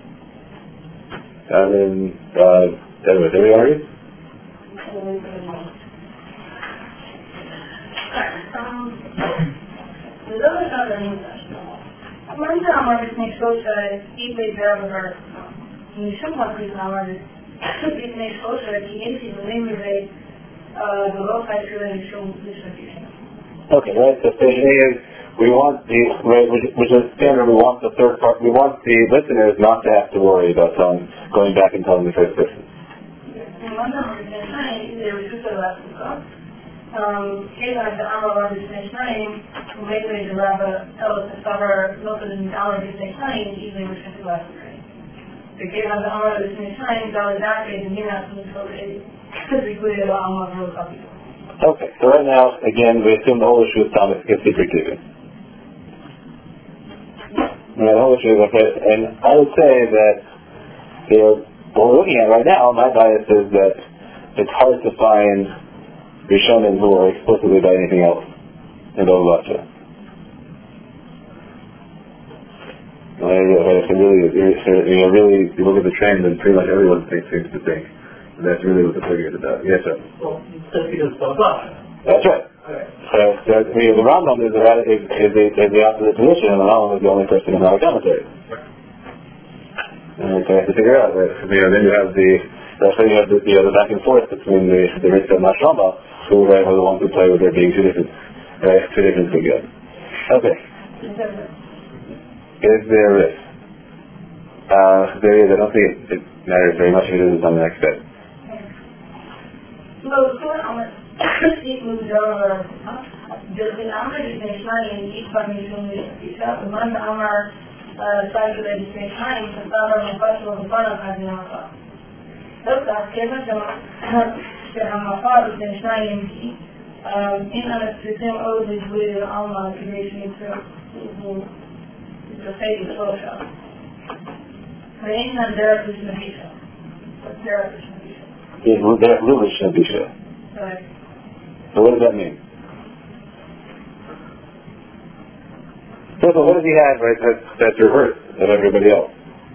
And then, uh, anyway, did we want to read? Zelo zanimivo. 먼저 아마르스니 소셜 이베이 드라이버 nisam lakli znamali bitne soša kinesi zanimljive the low side relation distribution. Okay, right. So stage A is we want the right, which, which is standard. We want the third part. We want the listeners not to have to worry about telling, going back and telling the first person. Um, kailan the Amar business name, maybe the Rabba tell us to cover local in our business name, even with the last name. The kailan the Amar business name, the dark is in Minas Minnesota, because we could have Amar real copy. Okay, so right now, again, we assume the whole issue is Thomas gets secret keeping. Yeah, the whole issue is okay, and I would say that, you know, what we're looking at right now, my bias is that it's hard to find Rishonim who are explicitly by anything else in Bava Basra. If it really, you know, really, you look at the trend, and pretty much everyone seems to think that's really what the figure is about. Yes, sir. Well, that's because of Bava Basra. That's right. Okay. So, so I mean, the Rambam is, the, is, is, the, is the opposite position, and the Rambam is the only person in our commentary. And so I have to figure out, right? You know, then you have the, that's when you have the, you know, the back and forth between the the Ritzah and Mashrama, who right, are the ones who play with there being two different, right, two different figures. Okay. Is there a risk? Uh, there is. I don't think it, it matters very much if it isn't on the next step. So, so I'm a Christy who's over, there's an Amar business name, each one is in the one Amar side of the business name, the Amar and Pastor of the Father has been on. So, that's given them. שהמפה לפני שניים, אין על הספריטים עוד לגבי העלמה כדי שיצאו להתרחב לשלושה. ואין הדרך לשנבישה. דרך לשנבישה. Is there really Shnabisha? Right. So what does that mean? So, so what does he have, right, that's, that's reversed of everybody else?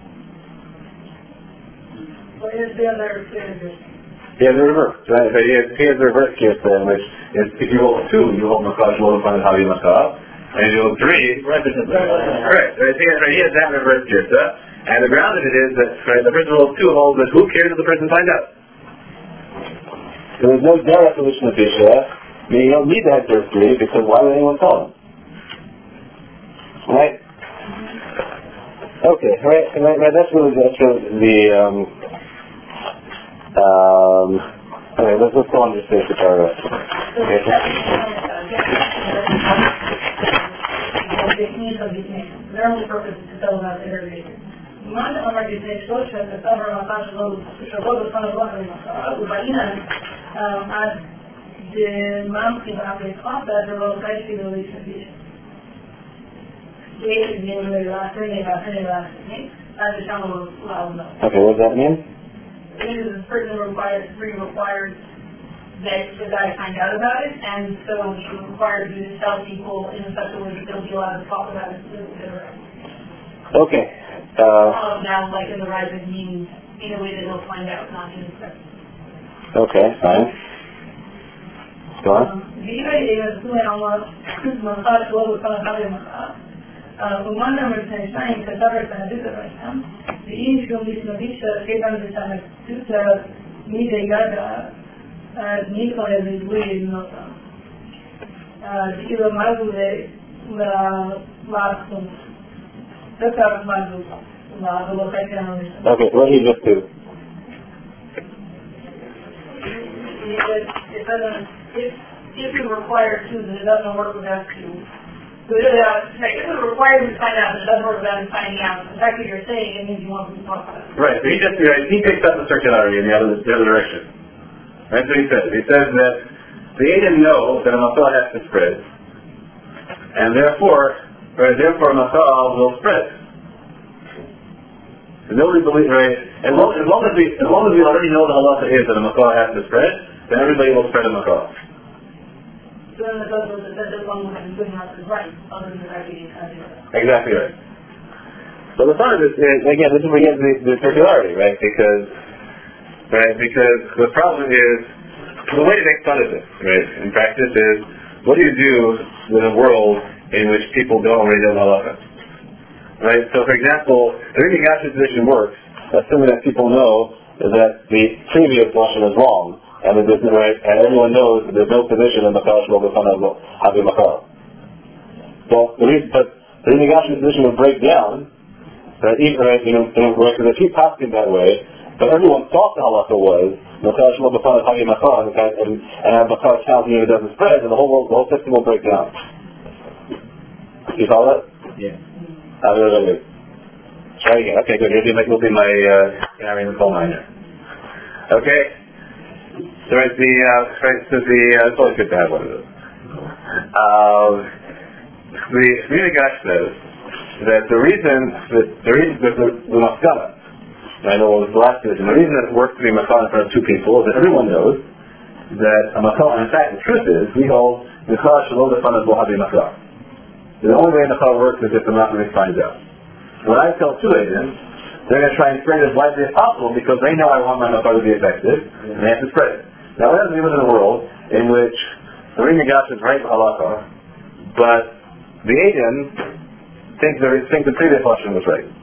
What is the other figure? He has a reverse, right? So he has, he has a reverse case then, which is if you hold two, you hold Makash, you hold Havi Makah, and if you hold three, right? Right. So he has, right, he has that reverse case, uh, and the ground of it is that, right, the person who holds two holds that who cares if the person finds out? So there's no direct solution of Bisha, meaning you don't need to have third three, because why would anyone call him? Right? Okay, right, right, right, that's really, that's really the, um, Um, okay, let's, let's go on to this paragraph. Okay. Their only purpose is to tell about the interview. Man Amar business social that cover Makash Lod, Shabbat the son of God, Ubaina, as the mountain of the class that the Lord Christ in the relationship. This is the last thing, last thing, last thing, as the channel of loud. Okay, what does that mean? It is a person required, free required that the guy find out about it, and so he's required to tell people in such a way that they'll be allowed to talk about it. Okay. Uh, um, now, like in the rising means, in a way that they'll find out, not in the present. Okay, fine. Go on. ومن مرتين شاين كتبر سنبيت الرحم بإن شو بيسمبيش كيفان بسنبيت ميدا يجادا نيكا يزوي النصا ديكيبا مازو لا لاسكم تكار مازو لا دلو خيكنا Okay, what did you just do? If, if you require two, then it doesn't work without two. So it Right, if it requires you to find out, and it doesn't work without him finding out, the fact that you're saying it means you want to talk about it. Right, so he just, right, he takes up the circularity in the other, the other direction. That's what he says. He says that the Aiden knows that a Masal has to spread, and therefore, right, therefore Masal will spread. And nobody believes, right, as long, as long as we, as long as we already know the halacha is that a Masal has to spread, then everybody will spread a Masal. So then it goes with that this one will have been good enough is right, other than the fact that you can't do it. Exactly right. So the fun of this is, again, this is where we get the, the circularity, right? Because, right, because the problem is, the way to make fun of this, right, in practice is, what do you do with a world in which people don't already know halacha? Right? So for example, the Rebbe Gash's position works, assuming that people know that the previous Lashon is wrong, and it isn't right, and everyone knows that there's no position in Makar Shlo B'Fanav Havi Makar. Well, the reason, but the Rebbe Gash's position would break down, right, even, right, you know, because if he passed it that way, but everyone thought the halacha was Makar Shlo B'Fanav Havi Makar, and, and, and Makar tells you it doesn't spread, and the whole, the whole system will break down. You follow that? Yeah. Uh, wait, wait, wait. Try again. Okay, good. You'll be my, you'll be my uh, canary in the coal mine here. Okay? So right, the, uh, right, so the, uh, it's always good to have one of those. Um, the Rebbe Gash says that the reason, that the reason, that the, the Maskana, I know what was the last division, the reason that it works to be Maskana in front of two people is that everyone knows that a Maskana, in fact, the truth is, we hold Michal Shalom B'Fanav Bo Havi Makar. The only way Michal works is if the Maskana finds out. When I tell two agents, they're going to try and spread it as widely as possible because they know I want my Makar to be effective, and they have to spread it. Now, we live in a world in which the Rebbe Gash is right for halacha, but the agent thinks, think the previous Lashon was right.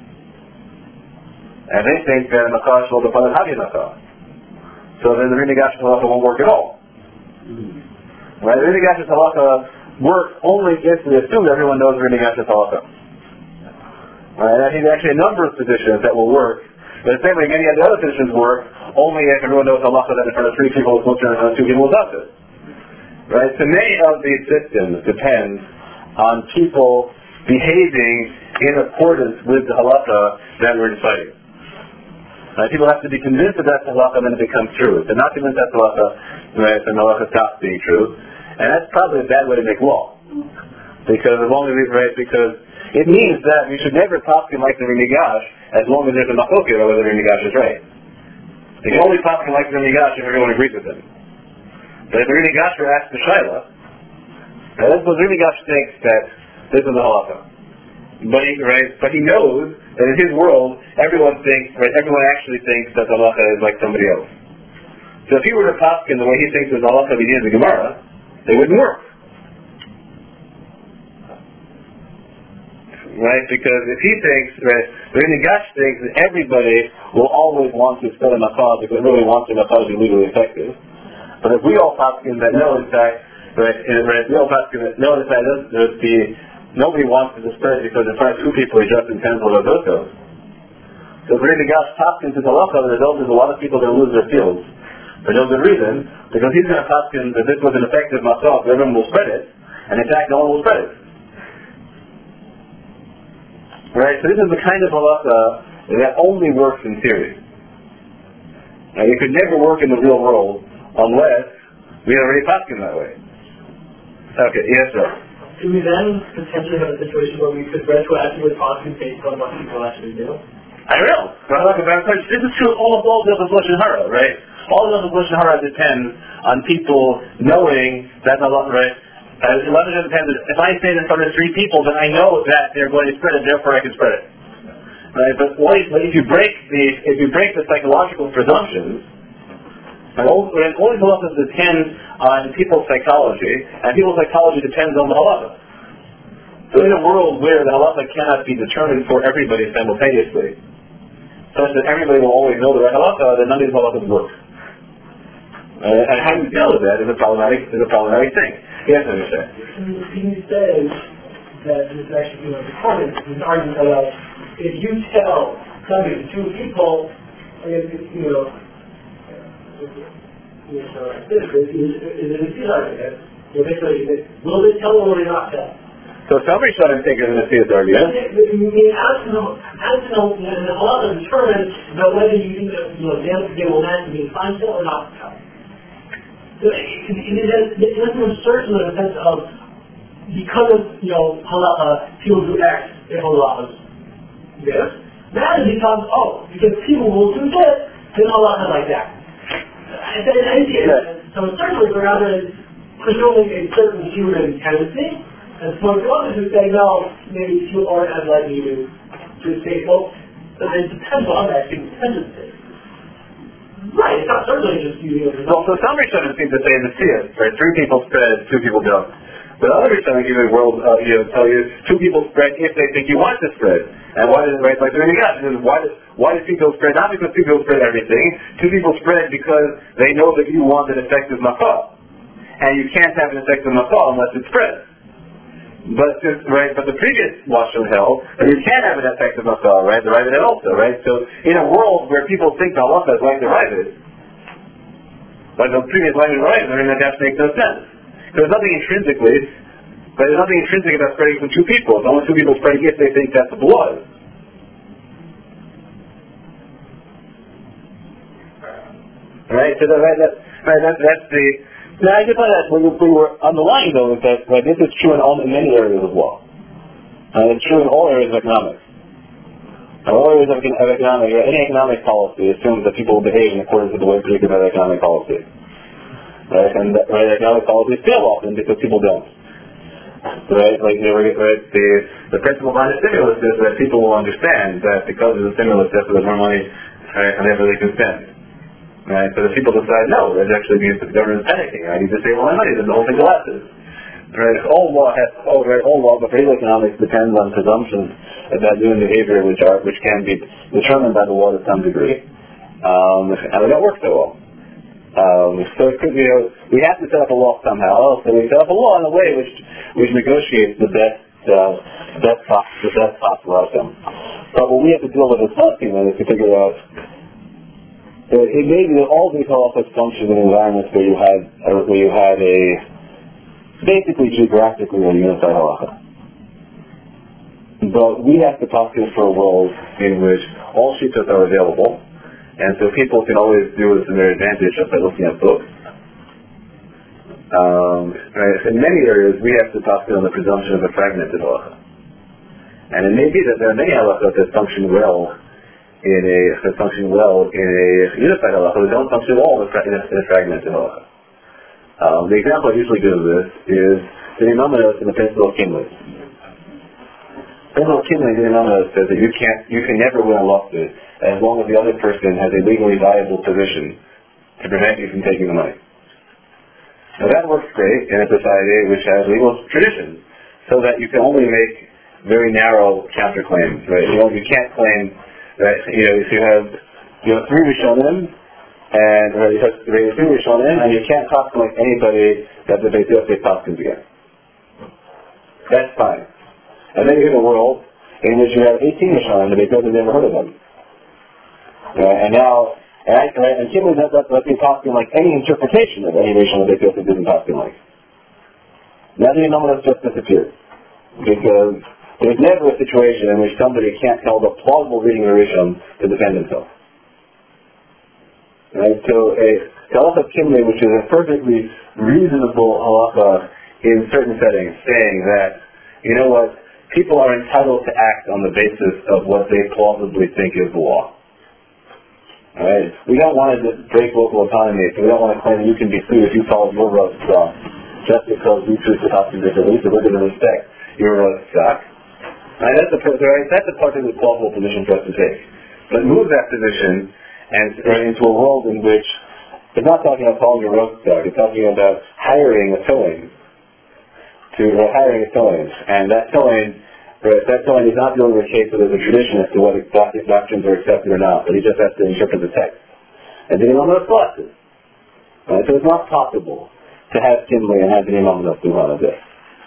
And they think that Makar Shlo B'Fanav Havi Makar. So then the Rebbe Gash's halacha won't work at all. Right? The Rebbe Gash's halacha works only if we assume that everyone knows the Rebbe Gash's halacha. Right? And I think there are actually a number of positions that will work. But the same way many of the other positions work, only if everyone knows halacha that in front of three people is mutter and in front of two people is not. Right? So many of these systems depend on people behaving in accordance with the halacha that we're deciding. Right? People have to be convinced that that's the halacha, then it becomes true. If they're not convinced that's the halacha, right, then the halacha stops being true. And that's probably a bad way to make law. Because as long as we, right, because it means that we should never talk to him like the Rebbe Gash as long as there's a machloket over whether the Rebbe Gash is right. We can only talk to him like the Rebbe Gash if everyone agrees with him. But if the Rebbe Gash were asked the Shaila, that's what the Rebbe Gash thinks that this is the halacha. But he, right, but he knows that in his world, everyone thinks, right, everyone actually thinks that the halacha is like somebody else. So if he were to talk in the way he thinks is the halacha begins the Gemara, they wouldn't work. Right? Because if he thinks, right, the Rebbe Gash thinks that everybody will always want to spread a makar because everybody wants a makar to be legally effective. But if we all paskin that no, in fact, right, right, we all paskin that no, in fact, there's the, nobody wants to spread because in front of two people he just intends what those goes. So if the Rebbe Gash paskin to the halacha, the result is a lot of people going to lose their fields. For no good reason, because he's going to paskin that this was an effective makar, so everyone will spread it, and in fact no one will spread it. Right, so this is the kind of halacha that only works in theory. Now, it could never work in the real world unless we are already paskin that way. Okay, yes, sir. Do we then potentially have a situation where we could retroactively paskin based on what people actually do? I don't know. This is true all of all the Lashon Hara, right? All of the Lashon Hara depends on people knowing that the right. Uh, it doesn't depend. If I say it in front of three people, then I know that they're going to spread it. Therefore, I can spread it. Right? But, what, but if you break the if you break the psychological presumptions, and only, and only halachas depend on people's psychology, and people's psychology depends on the halacha. So, in a world where the halacha cannot be determined for everybody simultaneously, such that everybody will always know the right halacha, then none of these halachas work. Uh, and how you deal with that is a problematic is a problematic thing. Yes, I understand. He says that this actually, you know, recorded, there's an argument about if you tell somebody, two people, if, you know, you know, this is, is it a good argument? Will they tell or will they not tell? So some Rishonim think of the Nesias argument. I mean, as to know, as to know, the halacha determines about whether you, you know, they will not be fine or not. So it, it, it doesn't assert in the sense of, because of, you know, halacha, people do X if halacha is this. That is because, oh, because people will do this, then halacha like that. I said, I see it. So certainly, rather than presuming a certain human tendency, as opposed to others who say, no, maybe people aren't as likely to, to say, well, it depends on that human tendency. Right, it's not certainly just you. Well, so some Rishonim seem to say in the Siyas, right, three people spread, two people don't. But other Rishonim give you a world, uh, you know, tell you two people spread if they think you want to spread. And why does it, right, like everything else? Why does, why does two people spread? Not because two people spread everything. Two people spread because they know that you want an effective makah. And you can't have an effective makah unless it spreads. But right, but the previous Washon held that you can have an effective makah, right? The Ravid also, right? So in a world where people think the halacha is like the Ravid, like the previous line in the Ravid, I mean that that makes no sense. There's nothing intrinsically, but there's nothing intrinsic about spreading from two people. It's only two people spreading if they think that's the blood. Right? So the, right, that, right, that, that's the. Now, I just want to, we, we were underlying though, is that right, this is true in, all, in many areas of law. And it's true in all areas of economics. In all areas of, of economic, any economic policy assumes that people will behave in accordance with the way predicted by the economic policy. Right? And that, right, economic policies fail often because people don't. Right? Like, you know, right, the, the principle behind the stimulus is that people will understand that because of the stimulus, therefore there's more money, right, and therefore they can spend. Right? But if people decide, no, that actually means that the government is panicking. I need to save all my money, then the whole thing collapses. Right? All law has, all, right, all law, but real economics depends on presumptions about human behavior, which are, which can be determined by the law to some degree, um, and they don't work so well. Um, so it could be, you know, we have to set up a law somehow. So we set up a law in a way which, which negotiates the best, uh, best, the best possible outcome. But what we have to deal with as policy then is to figure out. It, it may be that all these halachas function in environments where you had uh, where you had a basically geographically a unified halacha. But we have to talk to for a world in which all shittas are available, and so people can always do it to their advantage just by looking at books. Um, right? In many areas, we have to talk to on the presumption of a fragmented halacha, and it may be that there are many halachas that function well. In a that function well in a unified halacha, they don't function at all in a, in a fragmented halacha. Um, the example I usually give of this is the Imamanos in the principle of Kimli. Principle of Kimli, the Imamanos says that you can't, you can never win a lawsuit as long as the other person has a legally viable position to prevent you from taking the money. Now that works great in a society which has legal traditions, so that you can only make very narrow counterclaims. Right? You know, you can't claim. Right, you know, if you have you have three Rishonim, and right, you have three Rishonim, and you can't talk to like anybody that the Beit Yosef talks again. That's fine. And then you have a world in which you have eighteen Rishonim, the Beit Yosef never heard of them. Right, and now, and, I, right, and Kimli does not let me talk to like any interpretation of any Rishon the Beit Yosef didn't talk to like. Now the Anomalous just disappeared. Because there's never a situation in which somebody can't tell the plausible reading of Rishon to defend himself. Right? So a halacha kimli, which is a perfectly reasonable halacha in certain settings, saying that, you know what, people are entitled to act on the basis of what they plausibly think is the law. Right? We don't want to break local autonomy, so we don't want to claim that you can be sued if you follow your road wrong, just because we choose to talk to differently, so we're going to respect your road suck. Right, that's a right, that's a perfectly plausible position for us to take. But move that position and right, into a world in which it's not talking about following your road star. It's talking about hiring a filling to uh, hiring a filling, and that filling, right, that filling is not the only case where there's a tradition as to what doctrines are accepted or not. But he just has to interpret the text, and then Imam Rav glasses. Right, so it's not possible to have Kimli and have the Imam Rav do one of this.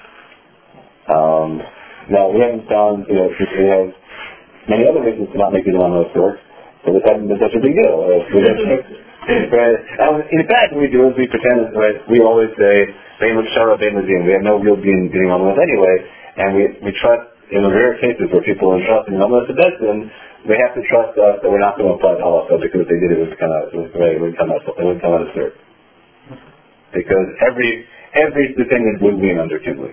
Um. Now, we haven't found, you know, we have many other reasons to not make the Imam Rav work, so this hasn't been such a big deal. Right? Right? And in fact, what we do is we pretend, right, we always say, Bein L'Pshara, Bein L'Zin. We have no real being getting on with anyway, and we, we trust, in the rare cases where people are trusting Amr to Bezdin, they have to trust us that we're not going to apply the halacha because if they did it, it would come out, it would, it would come out, it would come out as dirt. Because every, every dependent would win under Kibli.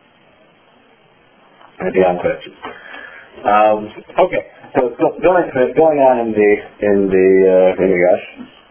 Beyond question. Um, okay, so, so going, going on in the, in the, uh, in the Gash.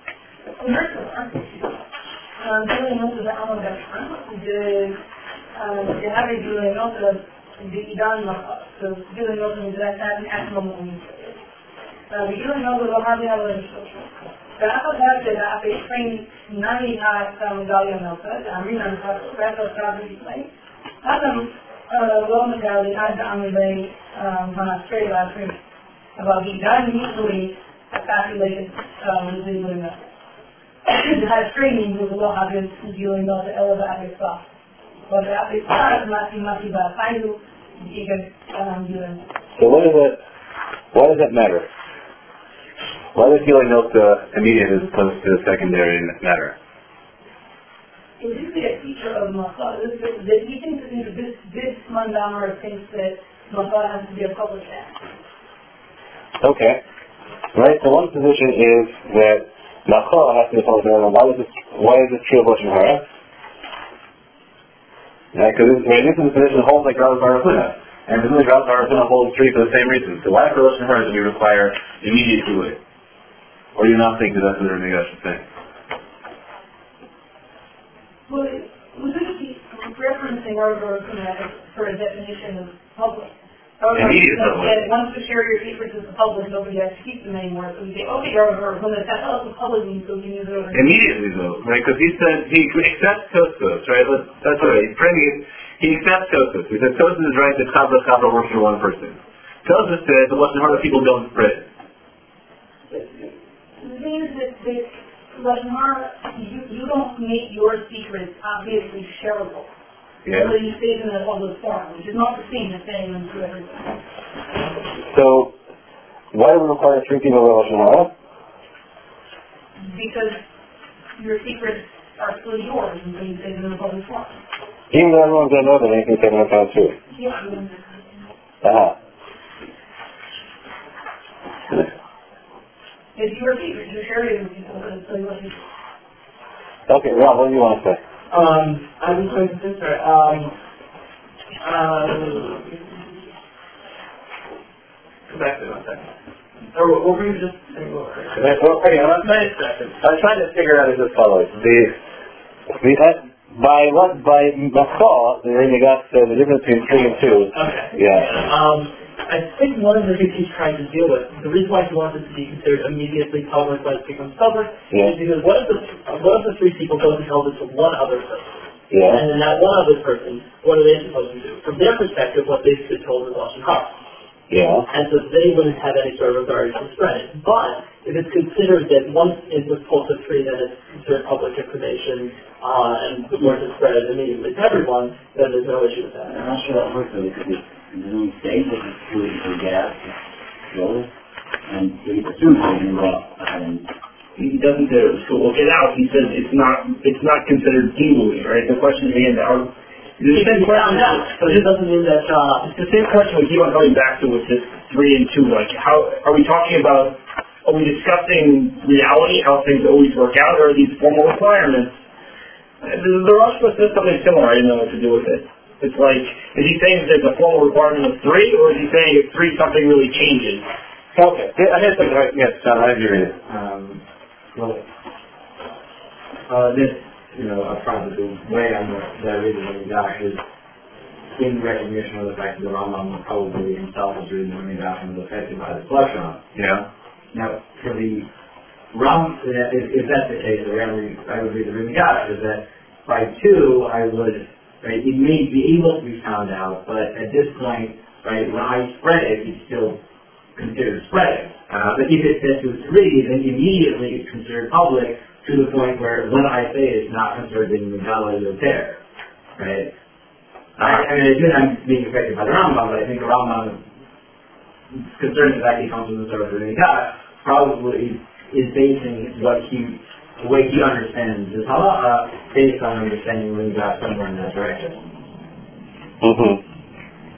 בגילוי נאות לא הרבה הרבה לשלושה. ואף אחד שאף יפרין נאי המדליה מלכת, האמין המחת ואף אחד בפני, אדם לא מדליה עד העמדי המסטרי לאחרים. אבל בגלל ניסוי calculated with the gilui nאות. The training was a lot of gilui nאות אלא באפסה. אבל באפסה מתי מתי באפיינו even gilui nאות. So what does it, why does that matter? Why does gilui nאות uh, immediate as opposed to secondary in this matter? It is a feature of Masad. That he thinks that this this Mandamer thinks that Masad has to be a public act. Okay. Right, so one position is that Machal has to be a public act. Why is this why is this true of Lashon Hara? Because this, right, this is the position holds like Rav Baruchuna. And presumably Rav Baruchuna holds true for the same reason. So why for Lashon Hara do we require immediate gilui? Or do you not think that that's what the Nagash is saying? Well, we could be referencing Rav Baruchuna for a definition of public. Immediate public. Once you share your secrets with the public, nobody has to keep them anymore. So we say, okay, Rav Baruchuna, that's not the public means, so we can use it over. Immediately though, right? Because he said, he accepts Tosfos, right? That's what he's framing it. He accepts Tosfos. He said Tosfos is right that Chavra Chavra works for one person. Tosfos says the Lashon Hara people don't spread. The thing is that this Lashon Hara, you, you don't make your secrets obviously shareable. Yeah. So you say them in a public forum, which is not the same as saying them to everyone. So, why do we require three people of Lashon Hara? Because your secrets are still yours until you say them in a public forum. Even though everyone's going to know that anything said in the town too. Yeah. Uh-huh. It's your secret, you're sharing it with people, so you want to... Okay, Rob, what do you want to say? Um, I was going to say, sorry, um, uh, go back to one second. Or what were you just saying? Well, okay, I'm trying, I'm trying to figure out as this follows. The, the, uh, by what, by Machal, the Nagash said the difference between three and two. Okay. Yeah. Um, I think one of the things he's trying to deal with, the reason why he wants it to be considered immediately public when it becomes public, yeah. is because what if the what if the three people go and tell this to one other person? Yeah. And then that one other person, what are they supposed to do? From their perspective, what they've been told is Lashon Hara. Yeah. And so they wouldn't have any sort of authority to spread it. But if it's considered that once it was told to three, then it's considered public information, uh, and we're to spread it immediately to everyone, then there's no issue with that. I'm not sure that works though, because it doesn't say that it's doing for gas, fuel, and he assumes it's going to go up. And he doesn't say it will get out. He says it's not it's not considered gilui, right? The question again, are the same question. But it doesn't mean that uh, it's the same question we keep on going back to with this three and two. Like, how are we talking about? Are we discussing reality, how things always work out, or are these formal requirements? The, the Rosh says something similar. I didn't know what to do with it. It's like, is he saying that there's a formal requirement of three, or is he saying if three something really changes? Okay. I had something. Yes, John, I agree. Um, well, uh, this, you know, up front, the way I'm that reading the Midrash is in recognition of the fact that the Rambam probably himself was reading the Midrash and was affected by the Lashon. Yeah. Now, for the Ram, if, if that's the case, the way I would, I would read the Midrash is that by two, I would, right, it may be able to be found out, but at this point, right, when I spread it, it's still considered spreading. Uh, but if it says to three, then immediately it's considered public to the point where when I say it, it's not considered being valid or there. Right? I, I mean, again, I'm being affected by the Rambam, but I think the Rambam, concerning the fact he comes from the source of the Midrash, probably is basing what he, the way he understands this halacha based on understanding the Midrash somewhere in that direction. Mm-hmm.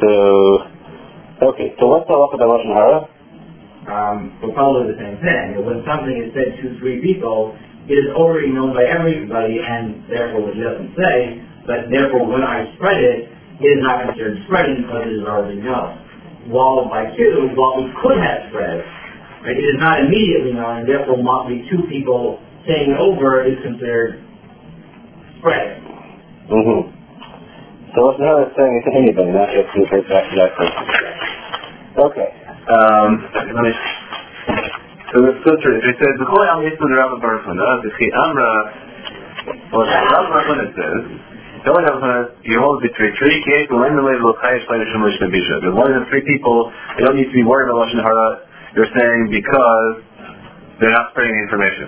so, okay, so what's the halacha by Lashon Hara? Um, we're probably the same thing. When something is said to three people, it is already known by everybody, and therefore what he doesn't say, but therefore when I spread it, it is not considered spreading because it is already known. While by two, what we could have spread, right, it is not immediately known, and therefore must be two people saying it over is considered spreading. Mm-hmm. So Lashon Hara is saying it to anybody, not just to refer back to that person. Okay. Um, let me, so the filter, it says, the Kol Yam Yisud Rabba Baruch Huna, the Chi Amra, what Rabba Baruch Huna says, the Kol Yam you hold between three cases, the one related to Chayish Chayish Shemlish Nebisha. There's one of the three people, they don't need to be worried about Lashon Hara, you're saying because they're not spreading information.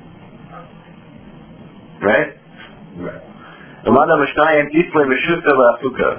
Right? Right. The Madam Mishnayim Isle Meshuta La'asuka.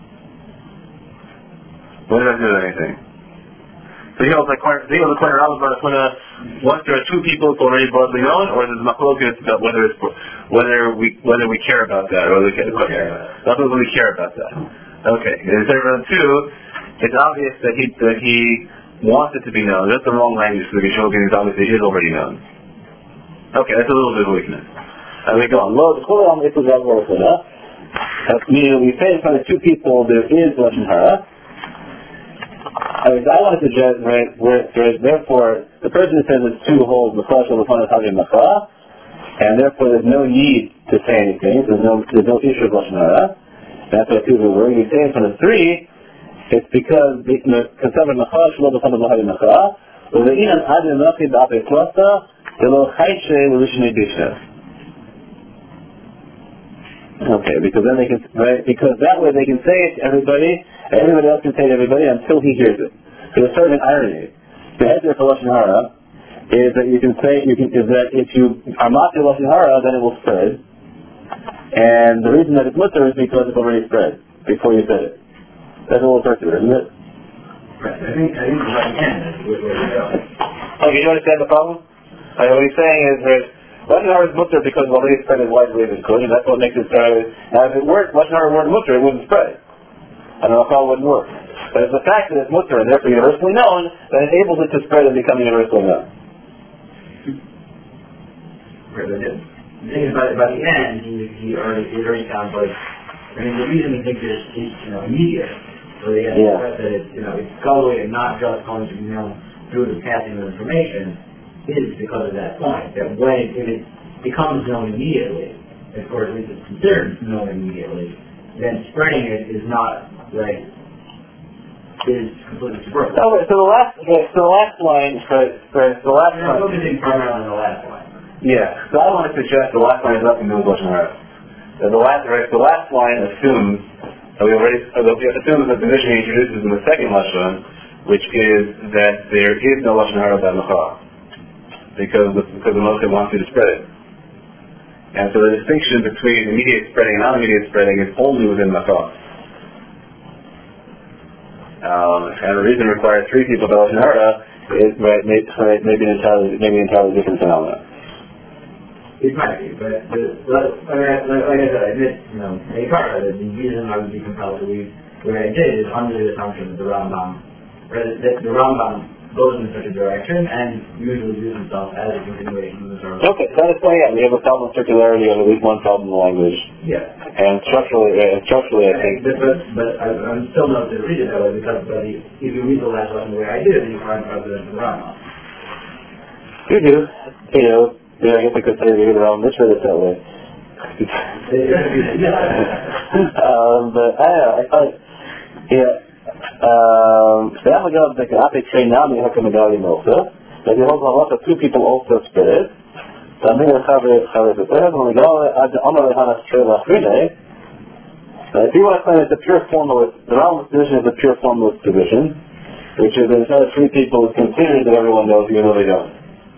What does that do with anything? So he holds like he holds the corner Rabbi Baruch Huna. Once there are two people it's already broadly known, or there's machlokas about whether it's whether we whether we care about that or whether we care about that. Not whether we care about that. Okay. In terms of two, it's obvious that he that he wants it to be known. That's the wrong language for the Geshogin. It's obviously is already known. Okay, that's a little bit of weakness. And we go on. Lo the Kolam Isud Rabbi Baruch Huna. That means we say in front of two people there is Lashon Hara. I, mean, I want to suggest, right, where, where, therefore, the person who says it's two holds the flesh of the fun of Havim Macha, and therefore there's no need to say anything, there's no, there's no issue of Lashon Hara. That's what two people were. You say in front of three, it's because the Conservative Macha, Shlo the fun of Havim Macha, was the Inan Adim Machi Ba'ape Klasa, the Lo Chayche L'Rishne Bisha. Okay, because then they can, right, because that way they can say it to everybody, and everybody else can say it to everybody until he hears it. There's a certain irony. The heter for Lashon Hara is that you can say, you can, is that if you are mafia Lashon Hara, then it will spread. And the reason that it's mutter is because it's already spread before you said it. That's what we'll refer to it, isn't it? Right, I think, I think the right hand is where we go. Okay, you understand the problem? Like, what he's saying is that Lashon Hara is mutter because it's already spread as widely as it could, and that's what makes it spread. Now, if it weren't Lashon Hara weren't mutter, it wouldn't spread. And the Rachel wouldn't work. But it's the fact that it's mutter and therefore universally known that enables it to spread and become universally known. Right, but the thing is, by, by the end, he, he already, it already sounds like, I mean, the reason we think this is, you know, immediate, so they have to express that it's, you know, it's totally and not just going to be known through the passing of information, is because of that point, that when, if it becomes known immediately, or at least it's considered known immediately, then spreading it is not, like, is completely superfluous. So, so the last, okay, so the last line, right, right, the last We're line. focusing primarily on the last line. Yeah, so I want to suggest the last line has nothing to do with Lashon Hara. The last, right, the last line assumes, that we already, assumes the position he introduces in the second Lashon, which is that there is no Lashon Hara by Macha. Because the, because the Moshe wants you to spread it. And so the distinction between immediate spreading and non-immediate spreading is only within Macha. Um, and the reason it requires three people by Lashon Hara is right, may, right, maybe an entirely maybe an entirely different phenomenon. It might be, but, but like, like I said, I admit, you know, a part of it, the reason I would be compelled to read what I did is under the assumption that the Rambam, or that the Rambam goes in such a direction and usually views himself as a continuation of the Torah. Okay, so that's why, yeah, we have a problem with circularity and at least one problem in the language. Yeah. And structurally, uh, structurally I think... But, but, but I, I'm still not to read it that way because but if you read the last one the way I did, you find President of the Rambam. You do. You know, yeah, I guess I could say we read the Rambam misread it that way. um, but I don't know, I thought, yeah, Um, so I'm going to take train now. We have to medallion also. But you hold on, two people also spread it. So I'm going to cover it. Cover it. When we go at the Amar Lehanas Trail Achrine, if you want to claim it's a pure formalist, the Rambam's position is a pure formalist position, which is that instead of three people, it's considered that everyone knows even though they don't.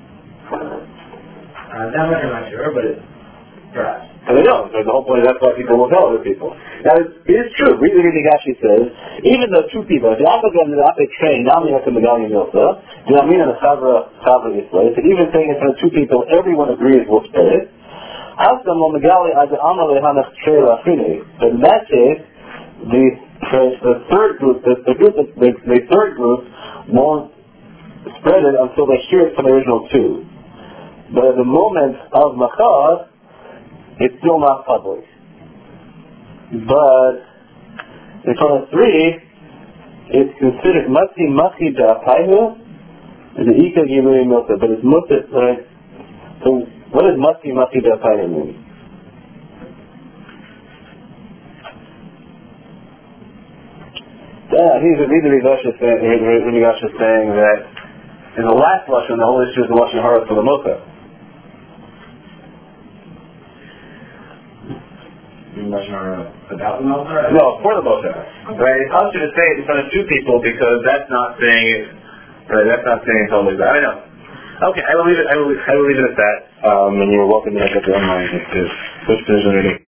Uh, that much I'm not sure, but it's perhaps. And they don't. So the whole point is that's why people will tell other people. Now, it is true. Read the reading actually says, even though two people, if the Apagam and the Apag train, now we have to medallion milsa, do not mean in the Savra, Savra Yisrael. So even saying in front of two people, everyone agrees will spread it. But in that case, the So the third group, the, the group, the, the third group won't spread it until they hear it from the original two. But at the moment of Machar, it's still not public. But in front of three, it's considered Matzi Machi Da'apaihu, and the Ika Gilui Milta, but it's Muta, right? So what does Matzi Machi Da'apaihu mean? Yeah, he's a reader Rigash is saying that in the last Lashon, the whole issue is the Lashon Hara for the Mota. Lashon Hara about the Mota? No, for the Mota. Right? It's hard to say it in front of two people because that's not saying it, right, that's not saying it totally bad. I know. Okay, I will leave it, I will, I will leave it at that. Um, and you're welcome to make up your own mind as to which position it is.